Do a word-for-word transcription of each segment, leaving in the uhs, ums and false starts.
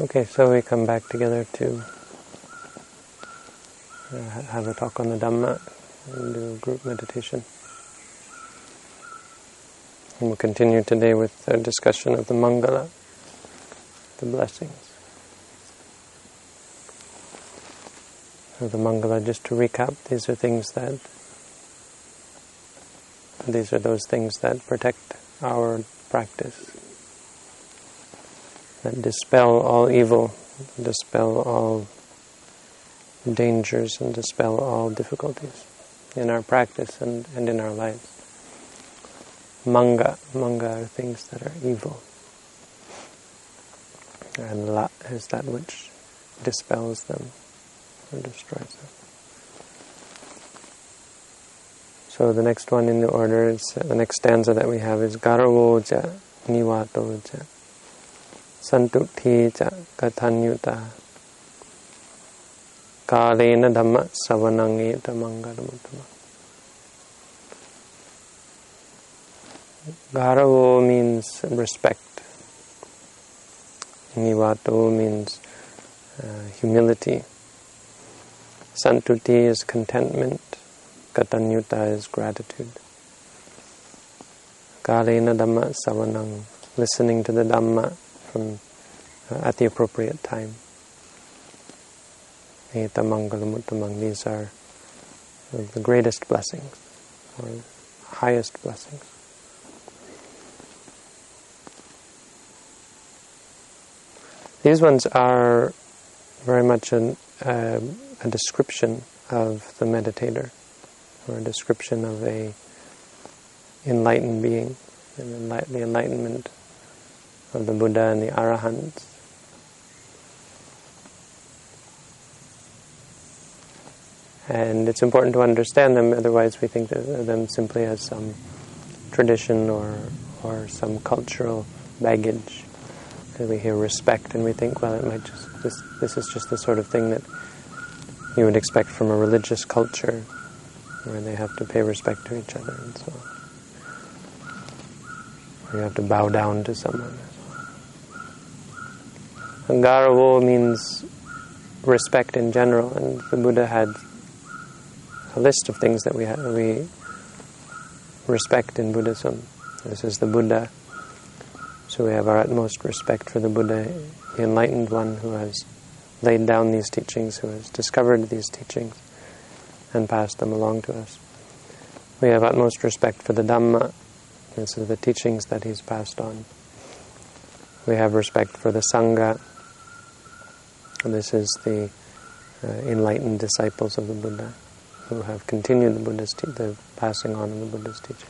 Okay, so we come back together to uh, have a talk on the Dhamma and do a group meditation. And we'll continue today with a discussion of the Mangala, the blessings. So the Mangala, just to recap, these are things that, these are those things that protect our practice, that dispel all evil, dispel all dangers, and dispel all difficulties in our practice and, and in our lives. Manga, manga are things that are evil, and la is that which dispels them or destroys them. So the next one in the order is, uh, the next stanza that we have is Garavoja Nivatoja Santukti cha Katanyuta Kalena Dhamma Savanangeta Mangalamutama. Garavo means respect. Nivato means uh, humility. Santuti is contentment. Katanyuta is gratitude. Kalena Dhamma Savanang, listening to the Dhamma from uh, at the appropriate time. Eta Mangalamuttamang, these are the greatest blessings, or highest blessings. These ones are very much an, uh, a description of the meditator, or a description of a enlightened being, and enlight- the enlightenment of the Buddha and the Arahants. And it's important to understand them, otherwise we think of them simply as some tradition or or some cultural baggage. And we hear respect and we think, well, it might just this this is just the sort of thing that you would expect from a religious culture, where they have to pay respect to each other and so on. Or you have to bow down to someone. And Garavo means respect in general, and the Buddha had a list of things that we ha- we respect in Buddhism. This is the Buddha, so we have our utmost respect for the Buddha, the enlightened one who has laid down these teachings, who has discovered these teachings and passed them along to us. We have utmost respect for the Dhamma, this is the teachings that he's passed on. We have respect for the Sangha, and this is the uh, enlightened disciples of the Buddha, who have continued the Buddha's te- the passing on of the Buddha's teaching.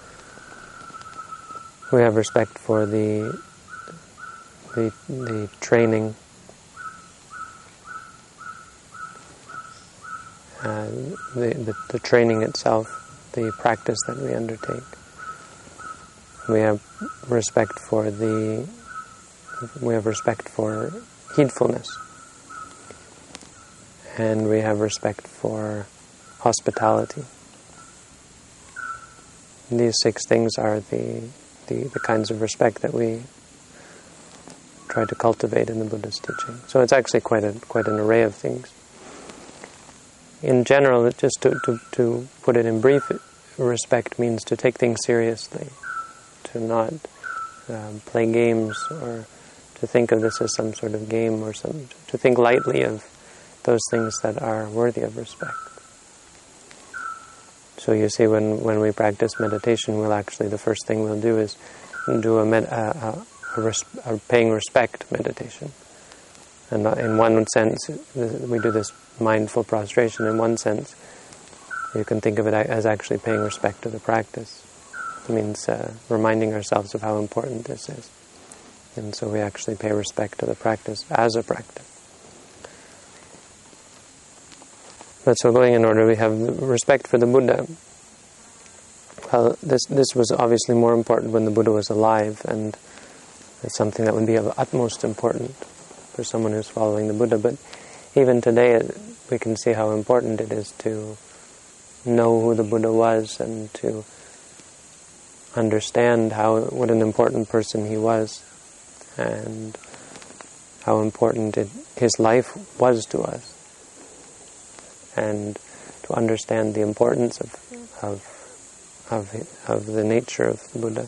We have respect for the the, the training, uh, the, the the training itself, the practice that we undertake. We have respect for the we have respect for heedfulness, and we have respect for hospitality. These six things are the, the the kinds of respect that we try to cultivate in the Buddha's teaching. So it's actually quite a quite an array of things. In general, it just to, to, to put it in brief, respect means to take things seriously, to not um, play games, or to think of this as some sort of game, or some to think lightly of those things that are worthy of respect. So you see, when, when we practice meditation, we'll actually, the first thing we'll do is do a, med, a, a, a, res, a paying respect meditation. And in one sense, we do this mindful prostration. In one sense, you can think of it as actually paying respect to the practice. It means uh, reminding ourselves of how important this is. And so we actually pay respect to the practice as a practice. But so going in order, we have respect for the Buddha. Well, this this was obviously more important when the Buddha was alive, and it's something that would be of utmost importance for someone who's following the Buddha. But even today, we can see how important it is to know who the Buddha was, and to understand how what an important person he was, and how important it, his life was to us, and to understand the importance of of of, of the nature of the Buddha.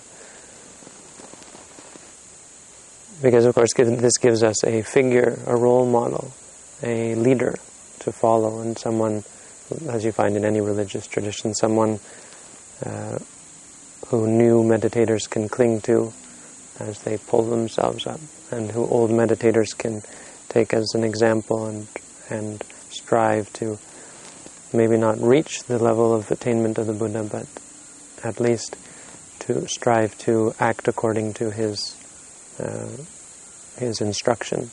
Because of course this gives us a figure, a role model, a leader to follow, and someone, as you find in any religious tradition, someone uh, who new meditators can cling to as they pull themselves up, and who old meditators can take as an example and and strive to maybe not reach the level of attainment of the Buddha, but at least to strive to act according to his uh, his instruction.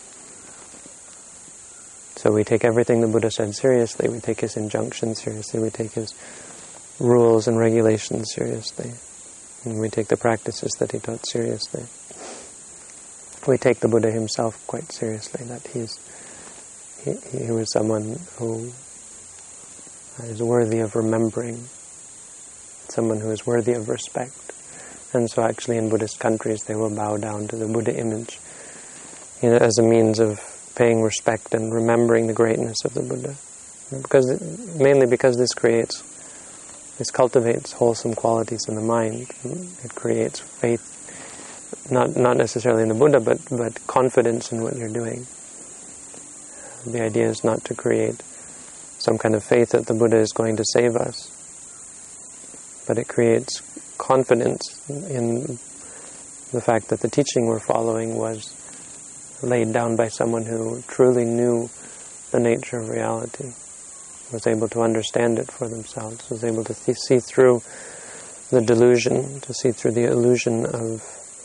So we take everything the Buddha said seriously, we take his injunctions seriously, we take his rules and regulations seriously, and we take the practices that he taught seriously. We take the Buddha himself quite seriously, that he's he, he was someone who is worthy of remembering, someone who is worthy of respect. And so actually in Buddhist countries they will bow down to the Buddha image, you know, as a means of paying respect and remembering the greatness of the Buddha. Because it, mainly because this creates, this cultivates wholesome qualities in the mind. It creates faith, not not necessarily in the Buddha, but, but confidence in what you're doing. The idea is not to create some kind of faith that the Buddha is going to save us, but it creates confidence in the fact that the teaching we're following was laid down by someone who truly knew the nature of reality, was able to understand it for themselves, was able to th- see through the delusion, to see through the illusion of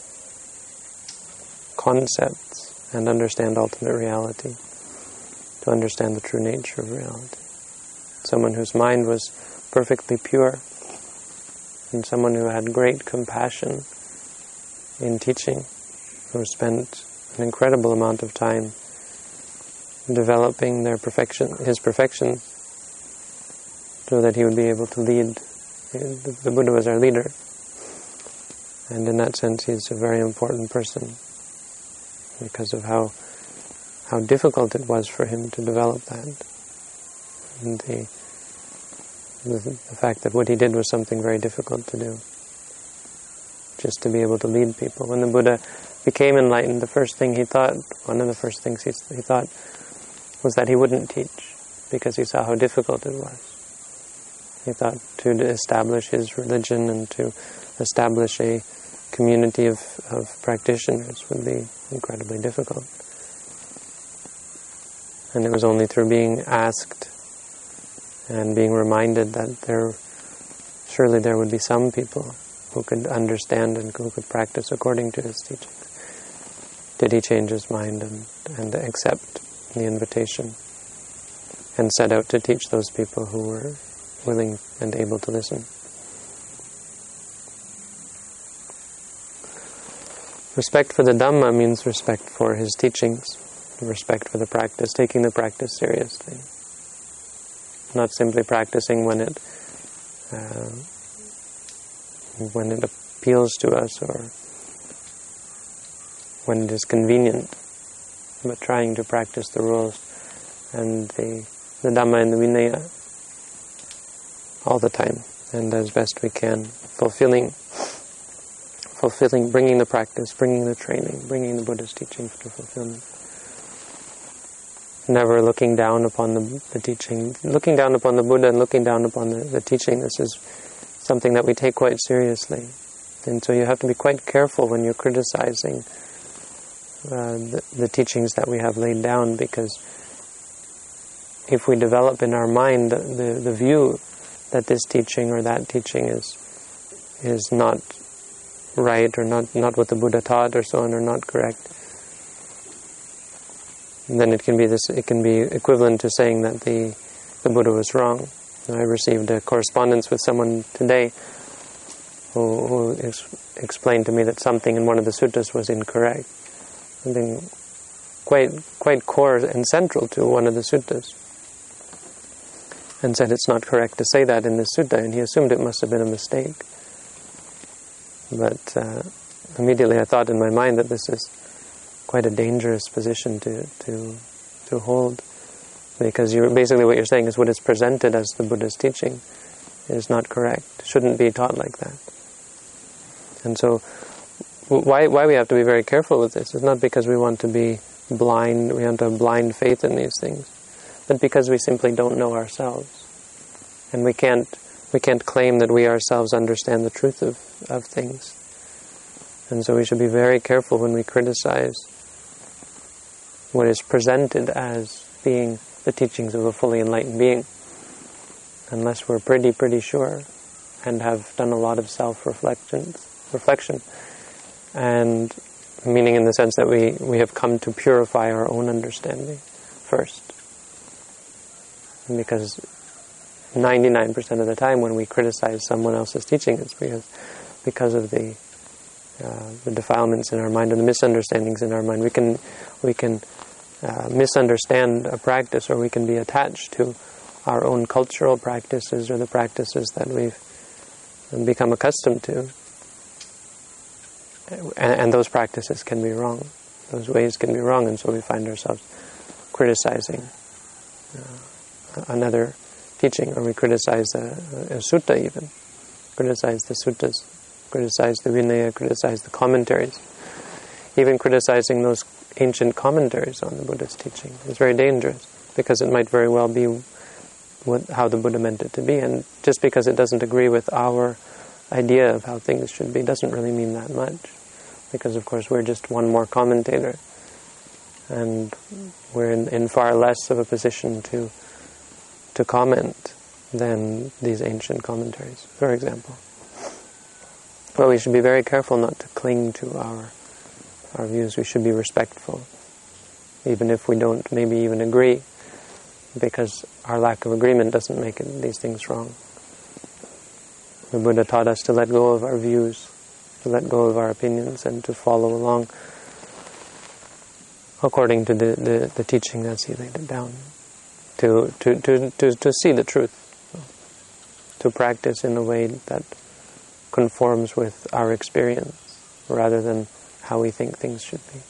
concepts and understand ultimate reality, to understand the true nature of reality. Someone whose mind was perfectly pure, and someone who had great compassion in teaching, who spent an incredible amount of time developing their perfection, his perfection, so that he would be able to lead. The Buddha was our leader, and in that sense he's a very important person because of how how difficult it was for him to develop that, and the the, the fact that what he did was something very difficult to do, just to be able to lead people. When the Buddha became enlightened, the first thing he thought, one of the first things he, he thought was that he wouldn't teach, because he saw how difficult it was. He thought to establish his religion and to establish a community of, of practitioners would be incredibly difficult. And it was only through being asked and being reminded that there, surely there would be some people who could understand and who could practice according to his teaching, did he change his mind and, and accept the invitation and set out to teach those people who were willing and able to listen. Respect for the Dhamma means respect for his teachings, respect for the practice, taking the practice seriously. Not simply practicing when it uh, when it appeals to us or when it is convenient, but trying to practice the rules and the, the Dhamma and the Vinaya all the time, and as best we can, fulfilling, fulfilling, bringing the practice, bringing the training, bringing the Buddha's teaching to fulfillment. Never looking down upon the, the teaching, looking down upon the Buddha and looking down upon the, the teaching. This is something that we take quite seriously, and so you have to be quite careful when you're criticizing uh, the, the teachings that we have laid down, because if we develop in our mind the, the, the view that this teaching or that teaching is is not right or not, not what the Buddha taught or so on, or not correct, then it can be this. It can be equivalent to saying that the the Buddha was wrong. I received a correspondence with someone today who, who ex- explained to me that something in one of the suttas was incorrect, something quite quite core and central to one of the suttas, and said it's not correct to say that in this sutta, and he assumed it must have been a mistake. But uh, immediately I thought in my mind that this is quite a dangerous position to to to hold, because you're basically what you're saying is what is presented as the Buddha's teaching is not correct. Shouldn't be taught like that. And so, why why we have to be very careful with this is not because we want to be blind, we want to have blind faith in these things, but because we simply don't know ourselves, and we can't we can't claim that we ourselves understand the truth of, of things. And so we should be very careful when we criticize what is presented as being the teachings of a fully enlightened being, unless we're pretty, pretty sure and have done a lot of self-reflection, reflection, and meaning in the sense that we, we have come to purify our own understanding first. And because ninety-nine percent of the time when we criticize someone else's teaching, it's because, because of the uh, the defilements in our mind and the misunderstandings in our mind. We can we can uh, misunderstand a practice, or we can be attached to our own cultural practices or the practices that we've become accustomed to. And, and those practices can be wrong. Those ways can be wrong, and so we find ourselves criticizing uh, another teaching, or we criticize a, a sutta even, criticize the suttas, criticize the Vinaya, criticize the commentaries, even criticizing those ancient commentaries on the Buddha's teaching is very dangerous, because it might very well be what, how the Buddha meant it to be, and just because it doesn't agree with our idea of how things should be doesn't really mean that much, because of course we're just one more commentator, and we're in, in far less of a position to to comment than these ancient commentaries, for example. But we should be very careful not to cling to our our views. We should be respectful, even if we don't maybe even agree, because our lack of agreement doesn't make it, these things wrong. The Buddha taught us to let go of our views, to let go of our opinions, and to follow along according to the, the, the teaching as he laid it down. To, to, to, to, to see the truth, to practice in a way that conforms with our experience rather than how we think things should be.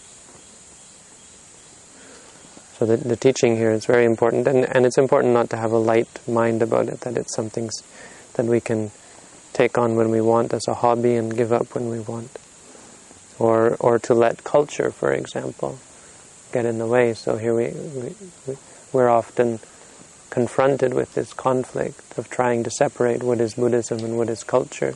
So the, the teaching here is very important, and, and it's important not to have a light mind about it, that it's something that we can take on when we want as a hobby and give up when we want. Or or to let culture, for example, get in the way. So here we, we, we we're often confronted with this conflict of trying to separate what is Buddhism and what is culture.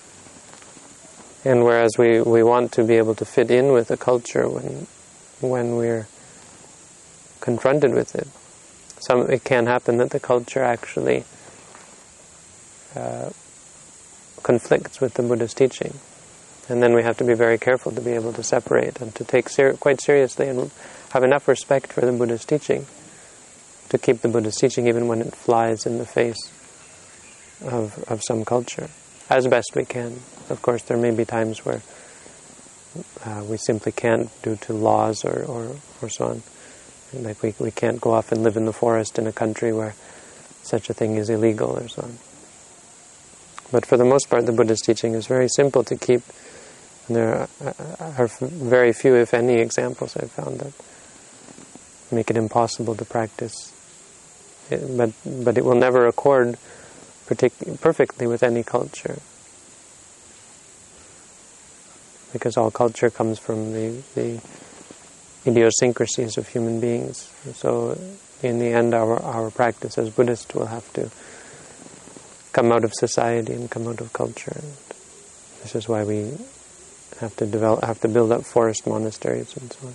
And whereas we, we want to be able to fit in with the culture when when we're confronted with it, some it can happen that the culture actually uh, conflicts with the Buddha's teaching. And then we have to be very careful to be able to separate and to take ser- quite seriously and have enough respect for the Buddha's teaching to keep the Buddha's teaching even when it flies in the face of of some culture, as best we can. Of course, there may be times where uh, we simply can't due to laws or, or, or so on. Like we, we can't go off and live in the forest in a country where such a thing is illegal or so on. But for the most part, the Buddha's teaching is very simple to keep. And there are, are very few, if any, examples I've found that make it impossible to practice. It, but but it will never accord partic- perfectly with any culture, because all culture comes from the, the idiosyncrasies of human beings. So in the end, our, our practice as Buddhists will have to come out of society and come out of culture. And this is why we have to develop, have to build up forest monasteries and so on.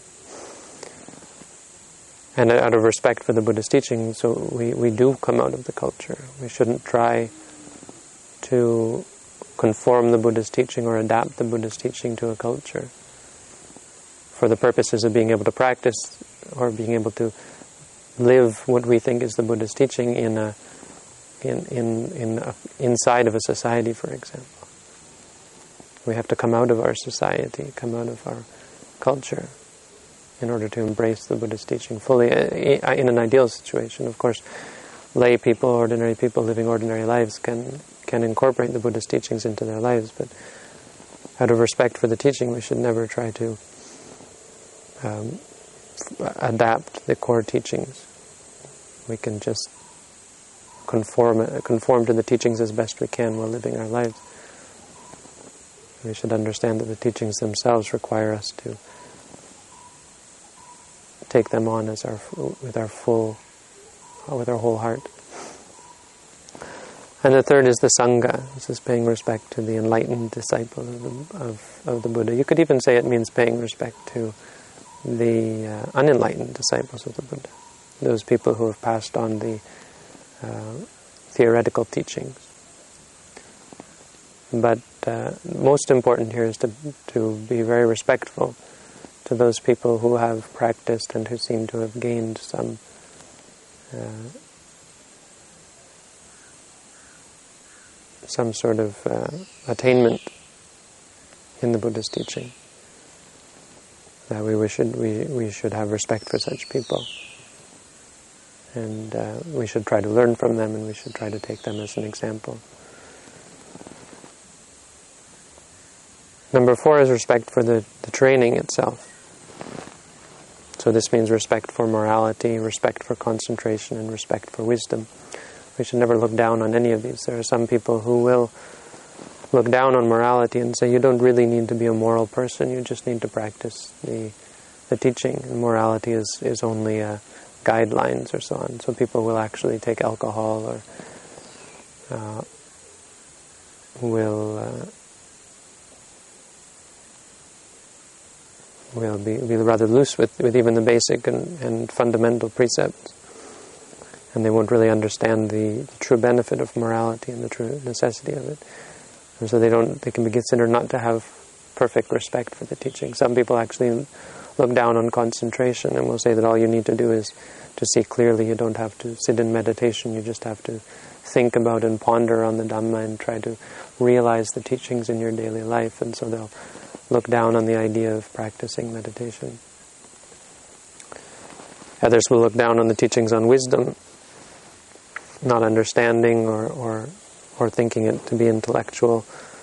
And out of respect for the Buddha's teaching, so we, we do come out of the culture. We shouldn't try to conform the Buddha's teaching or adapt the Buddha's teaching to a culture for the purposes of being able to practice or being able to live what we think is the Buddha's teaching in a in in in a, inside of a society, for example. We have to come out of our society, come out of our culture, in order to embrace the Buddha's teaching fully. In an ideal situation, of course, lay people, ordinary people living ordinary lives can can incorporate the Buddha's teachings into their lives, but out of respect for the teaching, we should never try to um, adapt the core teachings. We can just conform conform to the teachings as best we can while living our lives. We should understand that the teachings themselves require us to take them on as our with our full, with our whole heart. And the third is the Sangha. This is paying respect to the enlightened disciple of the, of, of the Buddha. You could even say it means paying respect to the uh, unenlightened disciples of the Buddha. Those people who have passed on the uh, theoretical teachings. But uh, most important here is to to be very respectful to those people who have practiced and who seem to have gained some uh, some sort of uh, attainment in the Buddha's teaching. That we, we should we, we should have respect for such people, and uh, we should try to learn from them, and we should try to take them as an example. Number four is respect for the, the training itself. So this means respect for morality, respect for concentration, and respect for wisdom. We should never look down on any of these. There are some people who will look down on morality and say, you don't really need to be a moral person, you just need to practice the the teaching. And morality is, is only uh, guidelines or so on. So people will actually take alcohol or uh, will... Uh, We'll be, be rather loose with, with even the basic and, and fundamental precepts. And they won't really understand the, the true benefit of morality and the true necessity of it. And so they don't they can be considered not to have perfect respect for the teaching. Some people actually look down on concentration and will say that all you need to do is to see clearly. You don't have to sit in meditation, you just have to think about and ponder on the Dhamma and try to realize the teachings in your daily life. And so they'll look down on the idea of practicing meditation. Others will look down on the teachings on wisdom, not understanding or or, or thinking it to be intellectual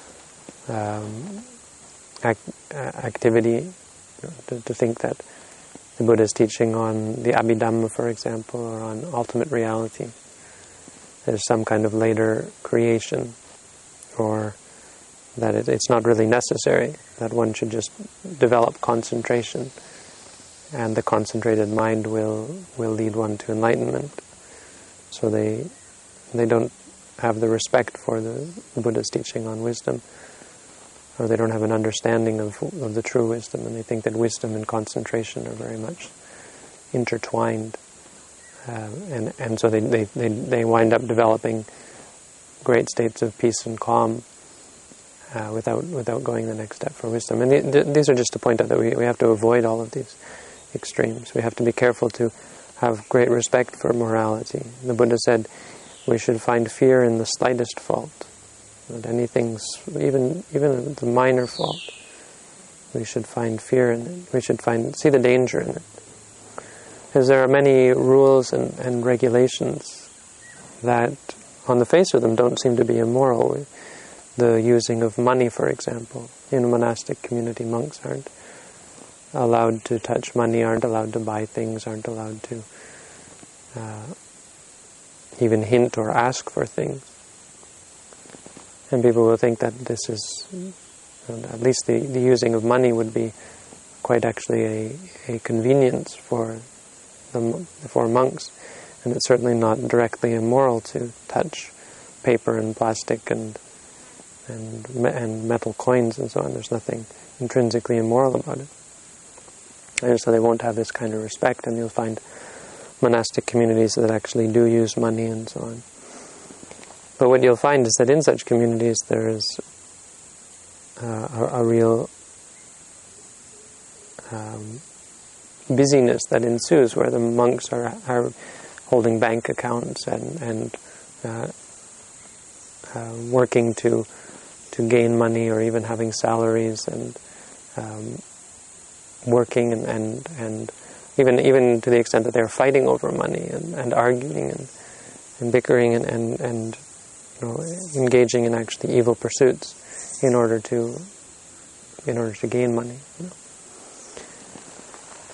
um, act, uh, activity, you know, to, to think that the Buddha's teaching on the Abhidhamma, for example, or on ultimate reality, there's some kind of later creation, or that it, it's not really necessary, that one should just develop concentration, and the concentrated mind will will lead one to enlightenment. So they they don't have the respect for the, the Buddha's teaching on wisdom, or they don't have an understanding of, of the true wisdom, and they think that wisdom and concentration are very much intertwined, uh, and and so they, they they they wind up developing great states of peace and calm. Uh, without without going the next step for wisdom. And the, the, these are just to point out that we, we have to avoid all of these extremes. We have to be careful to have great respect for morality. The Buddha said we should find fear in the slightest fault. That anything, even even the minor fault, we should find fear in it. We should find see the danger in it. Because there are many rules and, and regulations that, on the face of them, don't seem to be immoral. We, The using of money, for example. In a monastic community, monks aren't allowed to touch money, aren't allowed to buy things, aren't allowed to uh, even hint or ask for things. And people will think that this is, at least the, the using of money would be quite actually a, a convenience for the for monks. And it's certainly not directly immoral to touch paper and plastic and and and metal coins and so on. There's nothing intrinsically immoral about it. And so they won't have this kind of respect, and you'll find monastic communities that actually do use money and so on. But what you'll find is that in such communities there is uh, a, a real um, busyness that ensues, where the monks are, are holding bank accounts and, and uh, uh, working to to gain money, or even having salaries and um, working and, and and even even to the extent that they're fighting over money and, and arguing and, and bickering and, and, and you know, engaging in actually evil pursuits in order to in order to gain money. You know.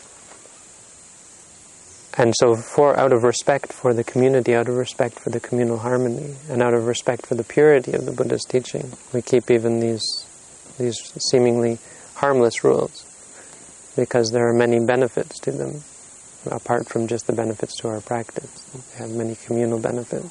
And so for out of respect for the community, out of respect for the communal harmony, and out of respect for the purity of the Buddha's teaching, we keep even these these seemingly harmless rules, because there are many benefits to them, apart from just the benefits to our practice. They have many communal benefits.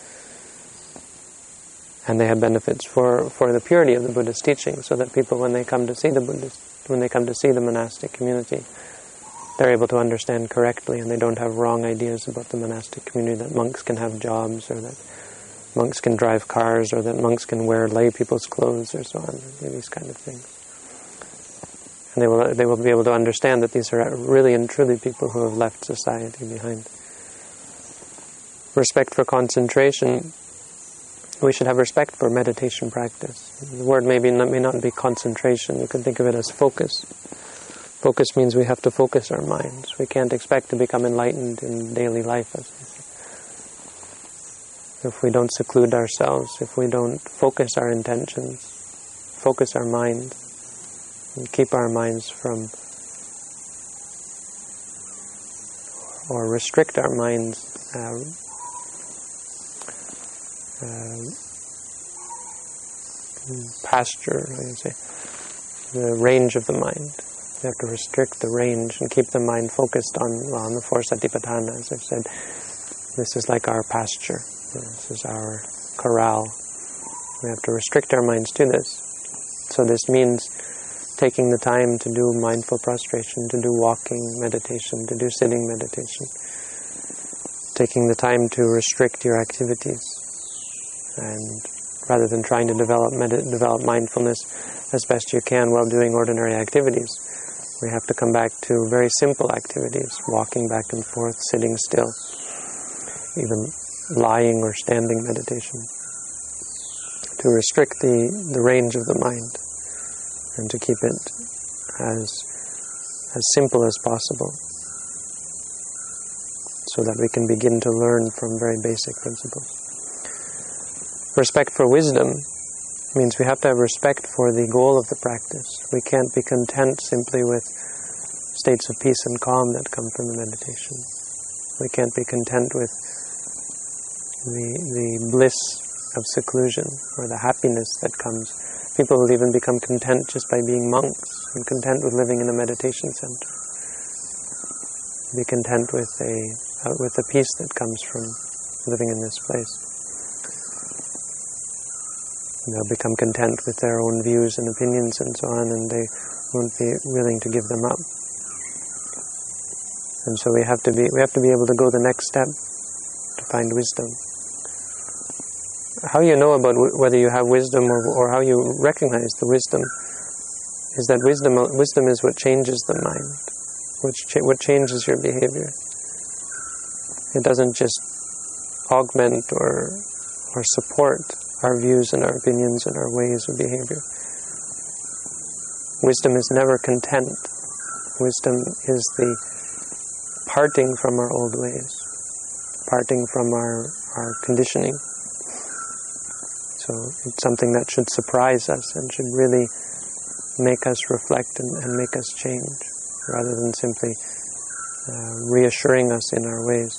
And they have benefits for, for the purity of the Buddha's teaching, so that people, when they come to see the Buddhist, when they come to see the monastic community, they're able to understand correctly, and they don't have wrong ideas about the monastic community, that monks can have jobs, or that monks can drive cars, or that monks can wear lay people's clothes, or so on, these kind of things. And they will, they will be able to understand that these are really and truly people who have left society behind. Respect for concentration. We should have respect for meditation practice. The word maybe not, may not be concentration. You can think of it as focus. Focus means we have to focus our minds. We can't expect to become enlightened in daily life, as if we don't seclude ourselves, if we don't focus our intentions, focus our mind, and keep our minds from, or restrict our minds, uh, uh, pasture, I would say, the range of the mind. We have to restrict the range and keep the mind focused on, well, on the four satipatthana, as I've said. This is like our pasture. This is our corral. We have to restrict our minds to this. So this means taking the time to do mindful prostration, to do walking meditation, to do sitting meditation. Taking the time to restrict your activities. And rather than trying to develop med- develop mindfulness as best you can while doing ordinary activities, we have to come back to very simple activities, walking back and forth, sitting still, even lying or standing meditation, to restrict the, the range of the mind and to keep it as, as simple as possible, so that we can begin to learn from very basic principles. Respect for wisdom means we have to have respect for the goal of the practice. We can't be content simply with states of peace and calm that come from the meditation. We can't be content with the, the bliss of seclusion or the happiness that comes. People will even become content just by being monks and content with living in a meditation center. Be content with a uh, with the peace that comes from living in this place. They'll become content with their own views and opinions and so on, and they won't be willing to give them up. And so we have to be we have to be able to go the next step to find wisdom. How you know about w- whether you have wisdom or, or how you recognize the wisdom is that wisdom wisdom is what changes the mind, which cha- what changes your behavior. It doesn't just augment or or support our views and our opinions and our ways of behavior. Wisdom is never content. Wisdom is the parting from our old ways, parting from our, our conditioning. So it's something that should surprise us and should really make us reflect and, and make us change, rather than simply uh, reassuring us in our ways.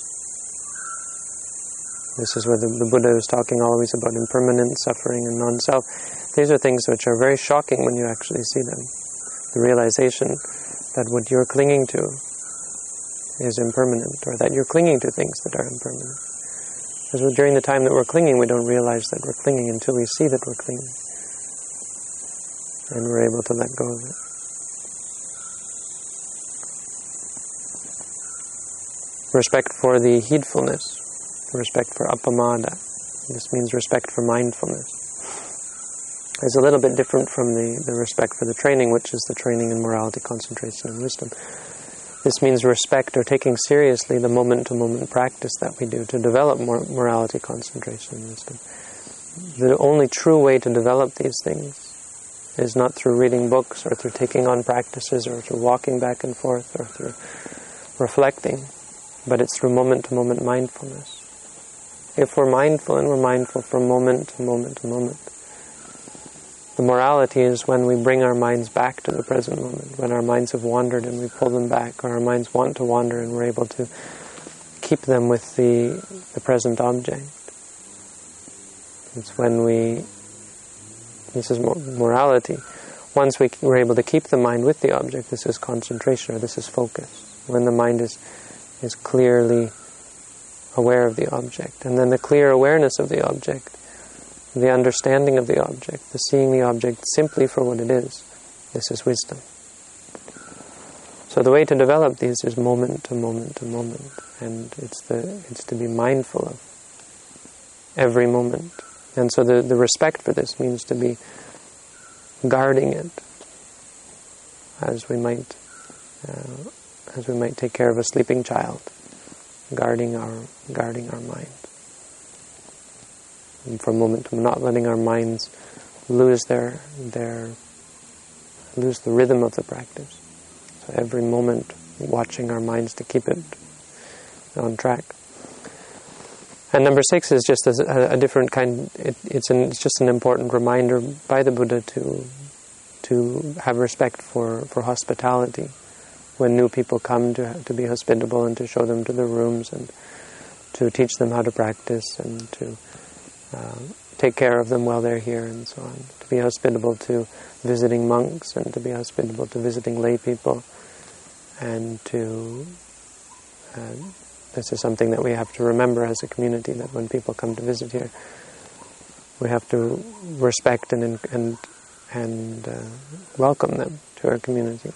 This is where the, the Buddha is talking always about impermanence, suffering, and non-self. These are things which are very shocking when you actually see them. The realization that what you're clinging to is impermanent, or that you're clinging to things that are impermanent. Because during the time that we're clinging, we don't realize that we're clinging until we see that we're clinging. And we're able to let go of it. Respect for the heedfulness. Respect for appamada. This means respect for mindfulness. It's a little bit different from the, the respect for the training, which is the training in morality, concentration, and wisdom. This means respect or taking seriously the moment-to-moment practice that we do to develop more morality, concentration, and wisdom. The only true way to develop these things is not through reading books or through taking on practices or through walking back and forth or through reflecting, but it's through moment-to-moment mindfulness. If we're mindful, and we're mindful from moment to moment to moment, the morality is when we bring our minds back to the present moment, when our minds have wandered and we pull them back, or our minds want to wander and we're able to keep them with the, the present object. It's when we, this is morality, once we, we're able to keep the mind with the object, this is concentration, or this is focus. When the mind is, is clearly aware of the object. And then the clear awareness of the object, the understanding of the object, the seeing the object simply for what it is, this is wisdom. So the way to develop these is moment to moment to moment, and it's the it's to be mindful of every moment. And so the, the respect for this means to be guarding it, as we might uh, as we might take care of a sleeping child, guarding our guarding our mind. And for a moment, not letting our minds lose their their lose the rhythm of the practice. So every moment, watching our minds to keep it on track. And number six is just a, a different kind. It, it's, an, it's just an important reminder by the Buddha to to have respect for, for hospitality. When new people come, to to be hospitable and to show them to their rooms and to teach them how to practice and to uh, take care of them while they're here and so on. To be hospitable to visiting monks and to be hospitable to visiting lay people, and to uh, this is something that we have to remember as a community, that when people come to visit here, we have to respect and and and uh, welcome them to our community.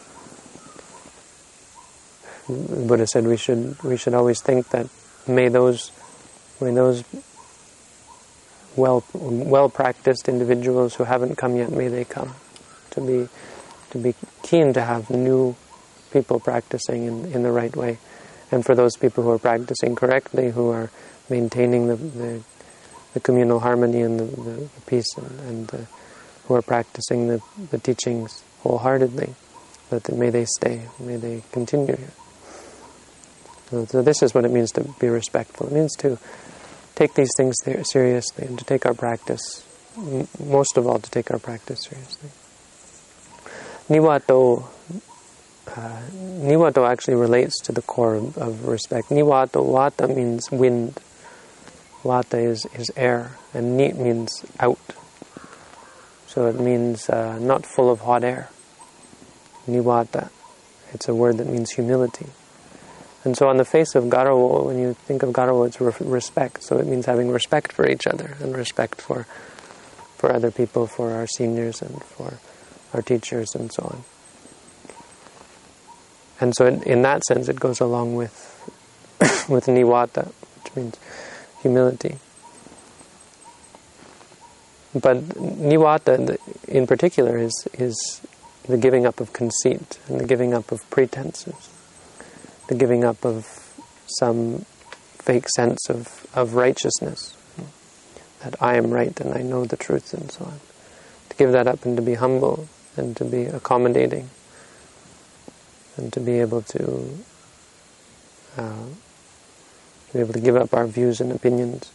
The Buddha said we should we should always think that may those may those well well practiced individuals who haven't come yet, may they come. To be to be keen to have new people practicing in, in the right way. And for those people who are practicing correctly, who are maintaining the the, the communal harmony and the, the, the peace, and, and the, who are practicing the, the teachings wholeheartedly, that may they stay, may they continue here. So, so this is what it means to be respectful. It means to take these things seriously and to take our practice, most of all to take our practice seriously. Niwato, uh, Niwato actually relates to the core of, of respect. Niwato, Wata means wind. Wata is, is air, and Ni means out. So it means uh, not full of hot air. Niwata. It's a word that means humility. And so on the face of Garawo, when you think of Garawo, it's re- respect. So it means having respect for each other and respect for for other people, for our seniors and for our teachers and so on. And so in, in that sense, it goes along with with Niwata, which means humility. But Niwata, in particular, is is the giving up of conceit and the giving up of pretenses. The giving up of some fake sense of, of righteousness, that I am right and I know the truth and so on. To give that up and to be humble and to be accommodating and to be able to uh, be able to give up our views and opinions.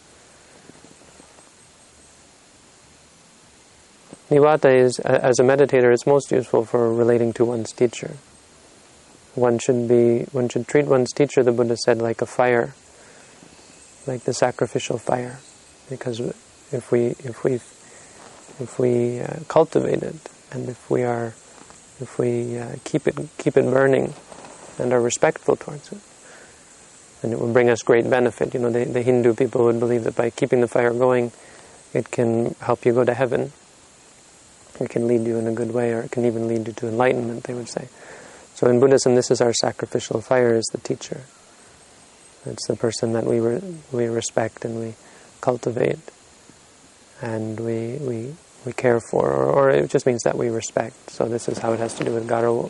Niwata is, as a meditator, it's most useful for relating to one's teacher. One should be, one should treat one's teacher, the Buddha said, like a fire, like the sacrificial fire, because if we, if we, if we uh, cultivate it, and if we are, if we uh, keep it, keep it burning, and are respectful towards it, then it will bring us great benefit. You know, the, the Hindu people would believe that by keeping the fire going, it can help you go to heaven. It can lead you in a good way, or it can even lead you to enlightenment, they would say. So in Buddhism, this is our sacrificial fire, is the teacher. It's the person that we re- we respect and we cultivate and we we we care for, or, or it just means that we respect. So this is how it has to do with Garawo.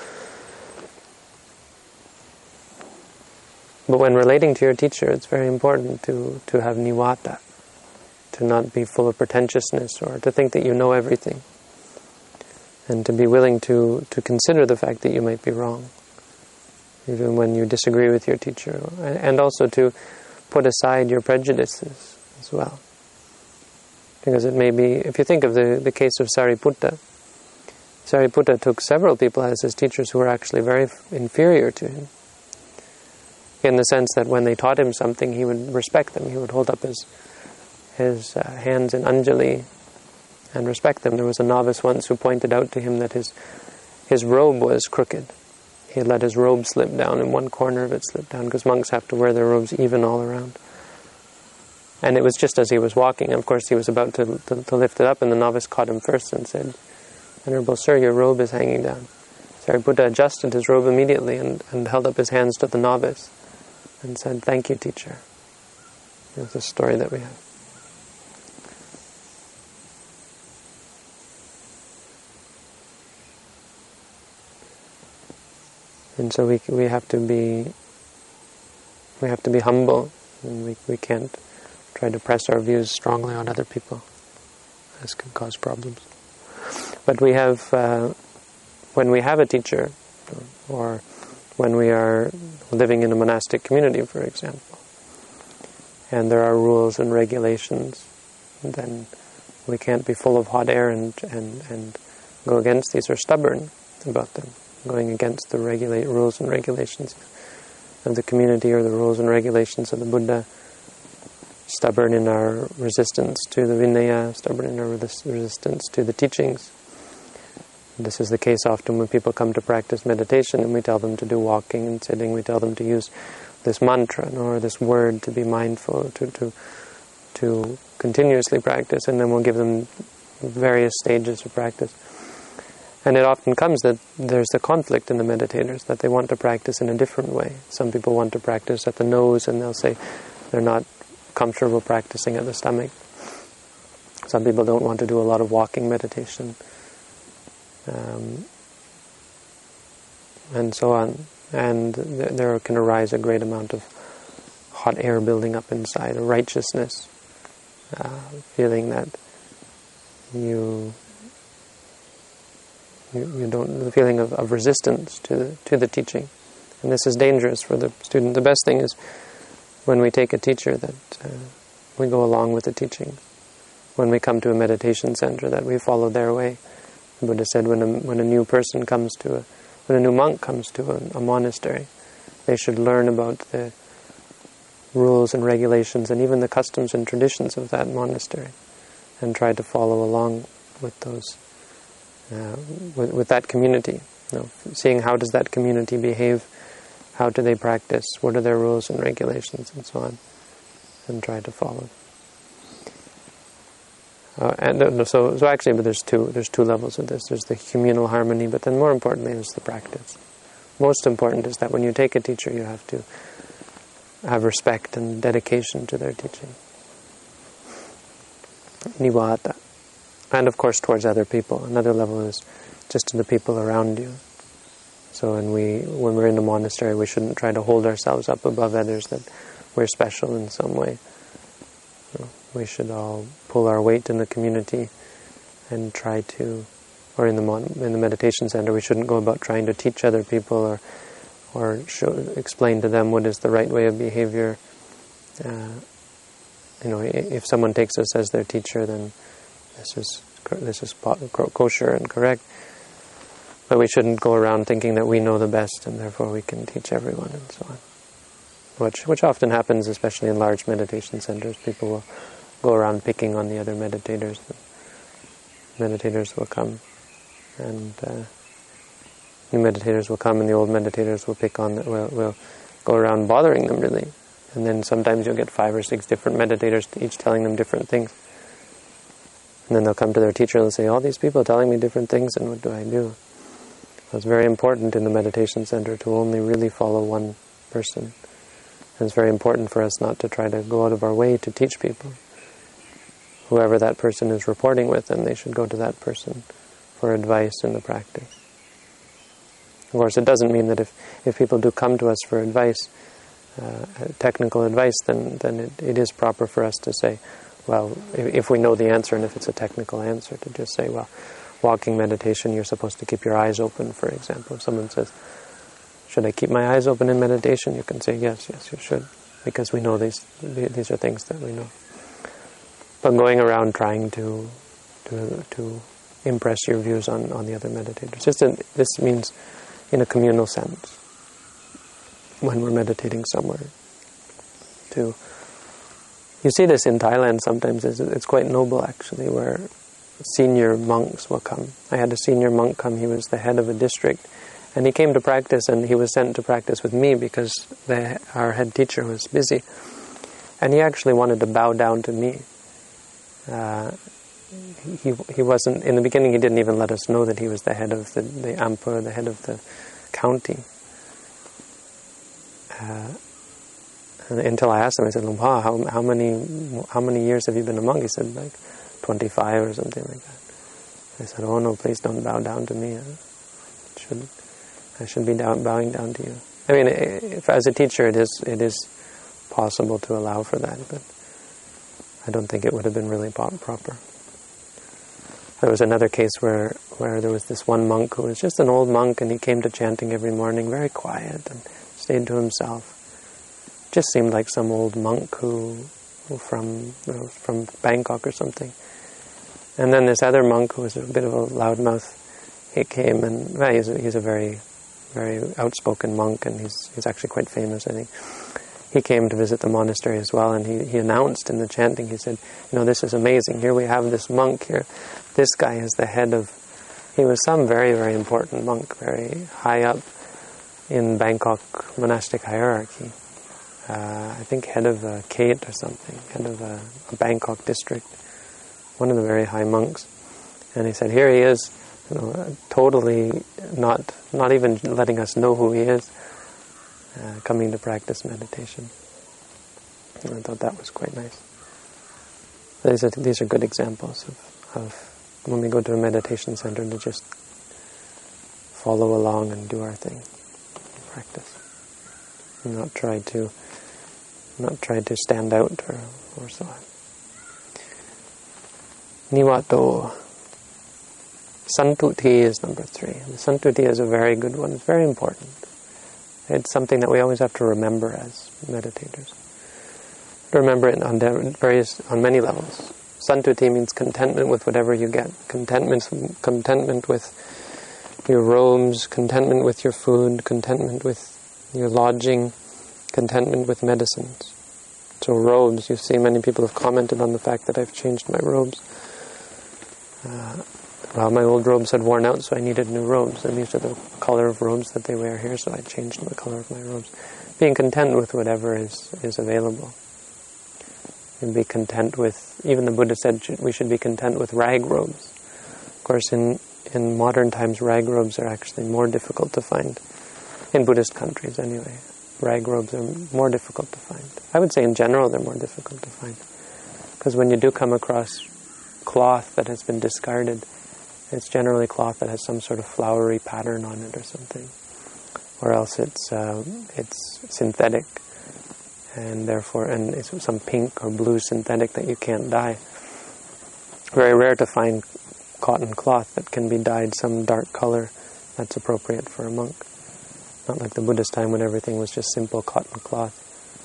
But when relating to your teacher, it's very important to, to have niwata, to not be full of pretentiousness or to think that you know everything. And to be willing to, to consider the fact that you might be wrong, even when you disagree with your teacher. And also to put aside your prejudices as well. Because it may be, if you think of the, the case of Sariputta, Sariputta took several people as his teachers who were actually very inferior to him. in the sense that when they taught him something, he would respect them. He would hold up his his uh, hands in Anjali and respect them. There was a novice once who pointed out to him that his his robe was crooked. He had let his robe slip down, and one corner of it slipped down, because monks have to wear their robes even all around. And it was just as he was walking. Of course, he was about to, to, to lift it up, and the novice caught him first and said, "Venerable Sir, your robe is hanging down." Sariputta adjusted his robe immediately and, and held up his hands to the novice and said, "Thank you, teacher." It's a story that we have. And so we we have to be we have to be humble, and we we can't try to press our views strongly on other people. This can cause problems. But we have uh, when we have a teacher, or when we are living in a monastic community, for example, and there are rules and regulations, then we can't be full of hot air and and and go against these, or stubborn about them. Going against the regulate rules and regulations of the community, or the rules and regulations of the Buddha, stubborn in our resistance to the Vinaya, stubborn in our resistance to the teachings. This is the case often when people come to practice meditation, and we tell them to do walking and sitting, we tell them to use this mantra or this word to be mindful, to to to continuously practice, and then we'll give them various stages of practice. And it often comes that there's a conflict in the meditators, that they want to practice in a different way. Some people want to practice at the nose, and they'll say they're not comfortable practicing at the stomach. Some people don't want to do a lot of walking meditation. Um, and so on. And th- there can arise a great amount of hot air building up inside, a righteousness, uh, feeling that you... You, you don't, the feeling of, of resistance to the, to the teaching. And this is dangerous for the student. The best thing is when we take a teacher that uh, we go along with the teaching. When we come to a meditation center, that we follow their way. The Buddha said when a, when a new person comes to a, when a new monk comes to a, a monastery, they should learn about the rules and regulations and even the customs and traditions of that monastery, and try to follow along with those Uh, with, with that community, you know, seeing how does that community behave, how do they practice, what are their rules and regulations, and so on, and try to follow. Uh, and uh, so, so actually, but there's two there's two levels of this. There's the communal harmony, but then more importantly, there's the practice. Most important is that when you take a teacher, you have to have respect and dedication to their teaching. Nivata. And of course towards other people. Another level is just to the people around you. So when we when we're in a monastery, we shouldn't try to hold ourselves up above others, that we're special in some way. You know, we should all pull our weight in the community and try to, or in the mon, in the meditation center, we shouldn't go about trying to teach other people or or show, explain to them what is the right way of behavior. Uh, you know, if someone takes us as their teacher, then This is this is kosher and correct, but we shouldn't go around thinking that we know the best and therefore we can teach everyone and so on. Which which often happens, especially in large meditation centers. People will go around picking on the other meditators. The meditators will come, and uh, new meditators will come, and the old meditators will pick on. Will will go around bothering them really, and then sometimes you'll get five or six different meditators, each telling them different things. And then they'll come to their teacher and say, all these people are telling me different things, and what do I do? So it's very important in the meditation center to only really follow one person. And it's very important for us not to try to go out of our way to teach people. Whoever that person is reporting with, then they should go to that person for advice in the practice. Of course, it doesn't mean that if, if people do come to us for advice, uh, technical advice, then, then it, it is proper for us to say, well, if we know the answer, and if it's a technical answer, to just say, well, walking meditation, you're supposed to keep your eyes open, for example. If someone says, should I keep my eyes open in meditation? You can say, yes, yes, you should, because we know these these are things that we know. But going around trying to to to impress your views on, on the other meditators, just in, this means in a communal sense. when we're meditating somewhere. To you see this in Thailand sometimes. It's, it's quite noble actually, where senior monks will come. I had a senior monk come. He was the head of a district, and he came to practice, and he was sent to practice with me because the, our head teacher was busy, and he actually wanted to bow down to me. Uh, he he wasn't in the beginning. He didn't even let us know that he was the head of the the Ampur, the head of the county. Uh, Until I asked him, I said, "Lumpha, how how many how many years have you been a monk?" He said, like twenty-five or something like that. I said, "Oh no, please don't bow down to me. I should I should be down, bowing down to you." I mean, if as a teacher, it is it is possible to allow for that, but I don't think it would have been really proper. There was another case where where there was this one monk who was just an old monk, and he came to chanting every morning, very quiet, and stayed to himself. Just seemed like some old monk who, who from you know, from Bangkok or something. And then this other monk who was a bit of a loudmouth, he came, and well, he's a, he's a very, very outspoken monk, and he's he's actually quite famous, I think. He came to visit the monastery as well, and he, he announced in the chanting, he said, "You know, this is amazing. Here we have this monk here. This guy is the head of." He was some very, very important monk, very high up in Bangkok monastic hierarchy. Uh, I think head of a Kate or something, head of a, a Bangkok district, one of the very high monks. And he said, here he is, you know, totally not not even letting us know who he is, uh, coming to practice meditation. And I thought that was quite nice. These are, these are good examples of, of when we go to a meditation center to just follow along and do our thing, practice. And not try to not try to stand out or, or so on. Niwato. Santuti is number three. The Santuti is a very good one. It's very important. It's something that we always have to remember as meditators. To remember it on various, on many levels. Santuti means contentment with whatever you get. Contentment, contentment with your robes, contentment with your food, contentment with your lodging, contentment with medicines. So robes, you see many people have commented on the fact that I've changed my robes. Uh, well, my old robes had worn out, so I needed new robes, and these are the color of robes that they wear here, so I changed the color of my robes. Being content with whatever is, is available. And be content with, even the Buddha said we should be content with rag robes. Of course, in, in modern times, rag robes are actually more difficult to find. In Buddhist countries, anyway. Rag robes are more difficult to find. I would say in general they're more difficult to find. Because when you do come across cloth that has been discarded, it's generally cloth that has some sort of flowery pattern on it or something. Or else it's uh, it's synthetic, and therefore, and it's some pink or blue synthetic that you can't dye. Very rare to find cotton cloth that can be dyed some dark color that's appropriate for a monk. Not like the Buddhist time when everything was just simple cotton cloth.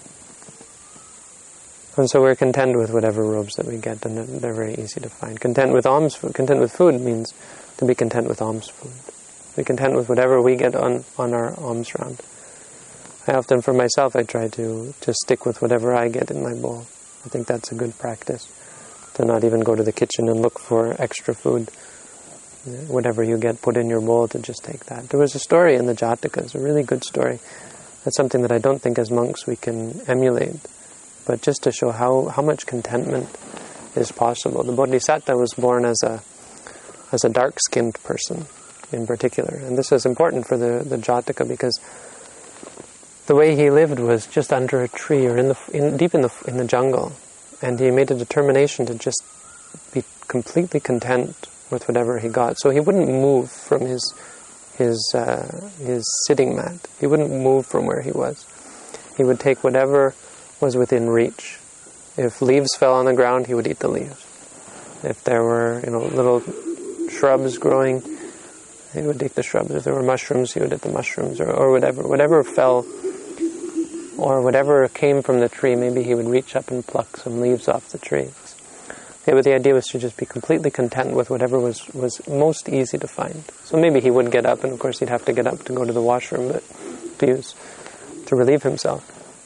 And so we're content with whatever robes that we get, and they're very easy to find. Content with alms food, content with food means to be content with alms food. Be content with whatever we get on, on our alms round. I often, for myself, I try to just stick with whatever I get in my bowl. I think that's a good practice. To not even go to the kitchen and look for extra food. Whatever you get put in your bowl, to just take that. There was a story in the Jatakas, a really good story. That's something that I don't think as monks we can emulate, but just to show how, how much contentment is possible. The Bodhisattva was born as a as a dark-skinned person in particular, and this is important for the, the Jataka because the way he lived was just under a tree or in the in, deep in the in the jungle, and he made a determination to just be completely content with whatever he got. So he wouldn't move from his his uh, his sitting mat. He wouldn't move from where he was. He would take whatever was within reach. If leaves fell on the ground, he would eat the leaves. If there were, you know, little shrubs growing, he would take the shrubs. If there were mushrooms, he would eat the mushrooms, or, or whatever. Whatever fell, or whatever came from the tree, maybe he would reach up and pluck some leaves off the tree. Okay, but the idea was to just be completely content with whatever was, was most easy to find. So maybe he would get up, and of course he'd have to get up to go to the washroom, but to use to relieve himself.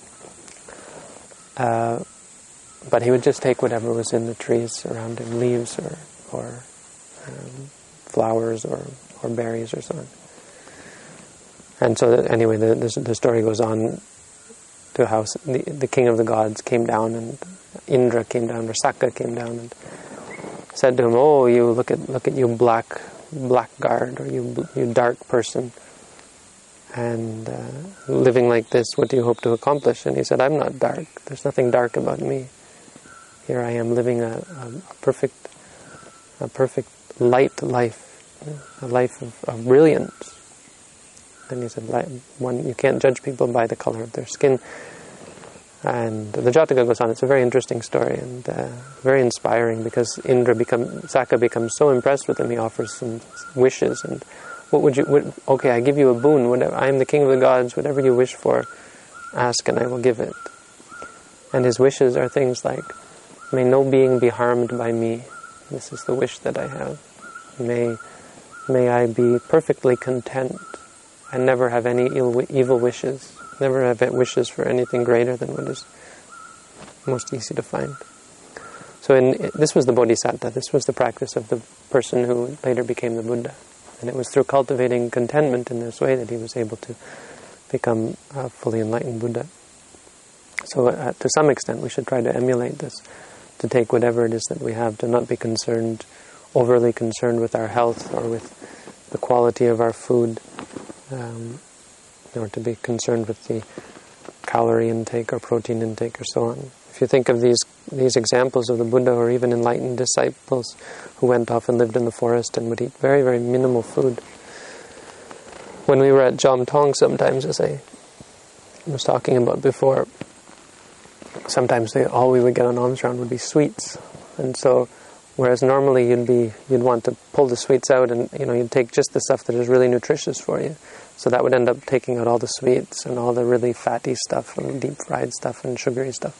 Uh, but he would just take whatever was in the trees around him, leaves or, or um, flowers or, or berries or so on. And so that, anyway, the, the, the story goes on to how the, the king of the gods came down, and Indra came down, or Saka came down, and said to him, "Oh, you look at look at you black blackguard, or you you dark person, and uh, living like this, what do you hope to accomplish?" And he said, "I'm not dark. There's nothing dark about me. Here I am living a, a, a perfect a perfect light life, a life of, of brilliance." And he said, "One, you can't judge people by the color of their skin." And the Jataka goes on. It's a very interesting story and uh, very inspiring, because Indra become Saka becomes so impressed with him. He offers some wishes, and what would you? What, okay, I give you a boon. Whatever, I am the king of the gods. Whatever you wish for, ask, and I will give it. And his wishes are things like, "May no being be harmed by me. This is the wish that I have. May, may I be perfectly content and never have any ill, evil wishes. Never have wishes for anything greater than what is most easy to find." So in, this was the Bodhisattva. This was the practice of the person who later became the Buddha. And it was through cultivating contentment in this way that he was able to become a fully enlightened Buddha. So uh, to some extent we should try to emulate this, to take whatever it is that we have, to not be concerned, overly concerned with our health or with the quality of our food, um, or to be concerned with the calorie intake or protein intake or so on. If you think of these these examples of the Buddha or even enlightened disciples who went off and lived in the forest and would eat very, very minimal food. When we were at Jom Tong sometimes, as I was talking about before, sometimes they, all we would get on alms round would be sweets. And so, whereas normally you'd be you'd want to pull the sweets out and you know you'd take just the stuff that is really nutritious for you. So that would end up taking out all the sweets and all the really fatty stuff and deep fried stuff and sugary stuff.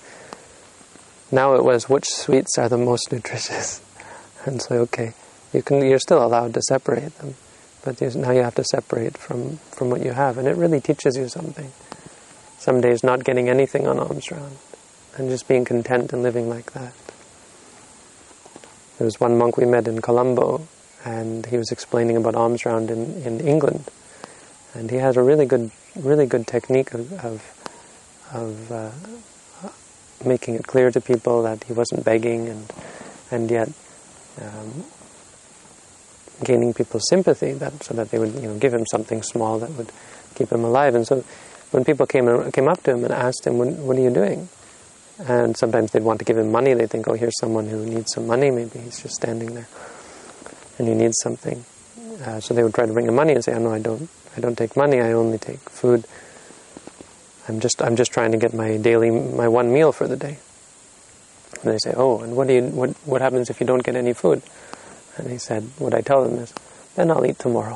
Now it was, which sweets are the most nutritious? And so, okay, you can, you're still allowed to separate them, but now you have to separate from, from what you have. And it really teaches you something. Some days not getting anything on alms round and just being content and living like that. There was one monk we met in Colombo, and he was explaining about alms round in, in England. And he has a really good, really good technique of of, of uh, making it clear to people that he wasn't begging, and and yet um, gaining people's sympathy, that so that they would you know give him something small that would keep him alive. And so when people came came up to him and asked him, "What, what are you doing?" And sometimes they'd want to give him money. They think, "Oh, here's someone who needs some money. Maybe he's just standing there, and he needs something." Uh, so they would try to bring him money and say, "Oh no, I don't. I don't take money. I only take food. I'm just I'm just trying to get my daily my one meal for the day." And they say, "Oh, and what do you what what happens if you don't get any food?" And he said, "What I tell them is, then I'll eat tomorrow."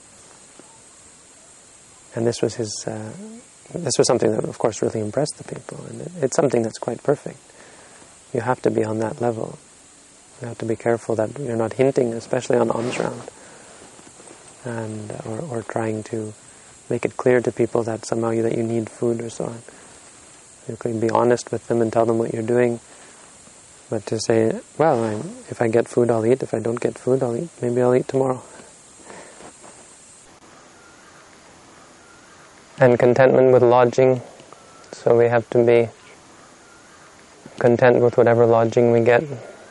And this was his. Uh, this was something that, of course, really impressed the people, and it, it's something that's quite perfect. You have to be on that level. You have to be careful that you're not hinting, especially on alms round, and or, or trying to make it clear to people that somehow you, that you need food or so on. You can be honest with them and tell them what you're doing, but to say, well, I'm, if I get food, I'll eat. If I don't get food, I'll eat. Maybe I'll eat tomorrow. And contentment with lodging. So we have to be content with whatever lodging we get.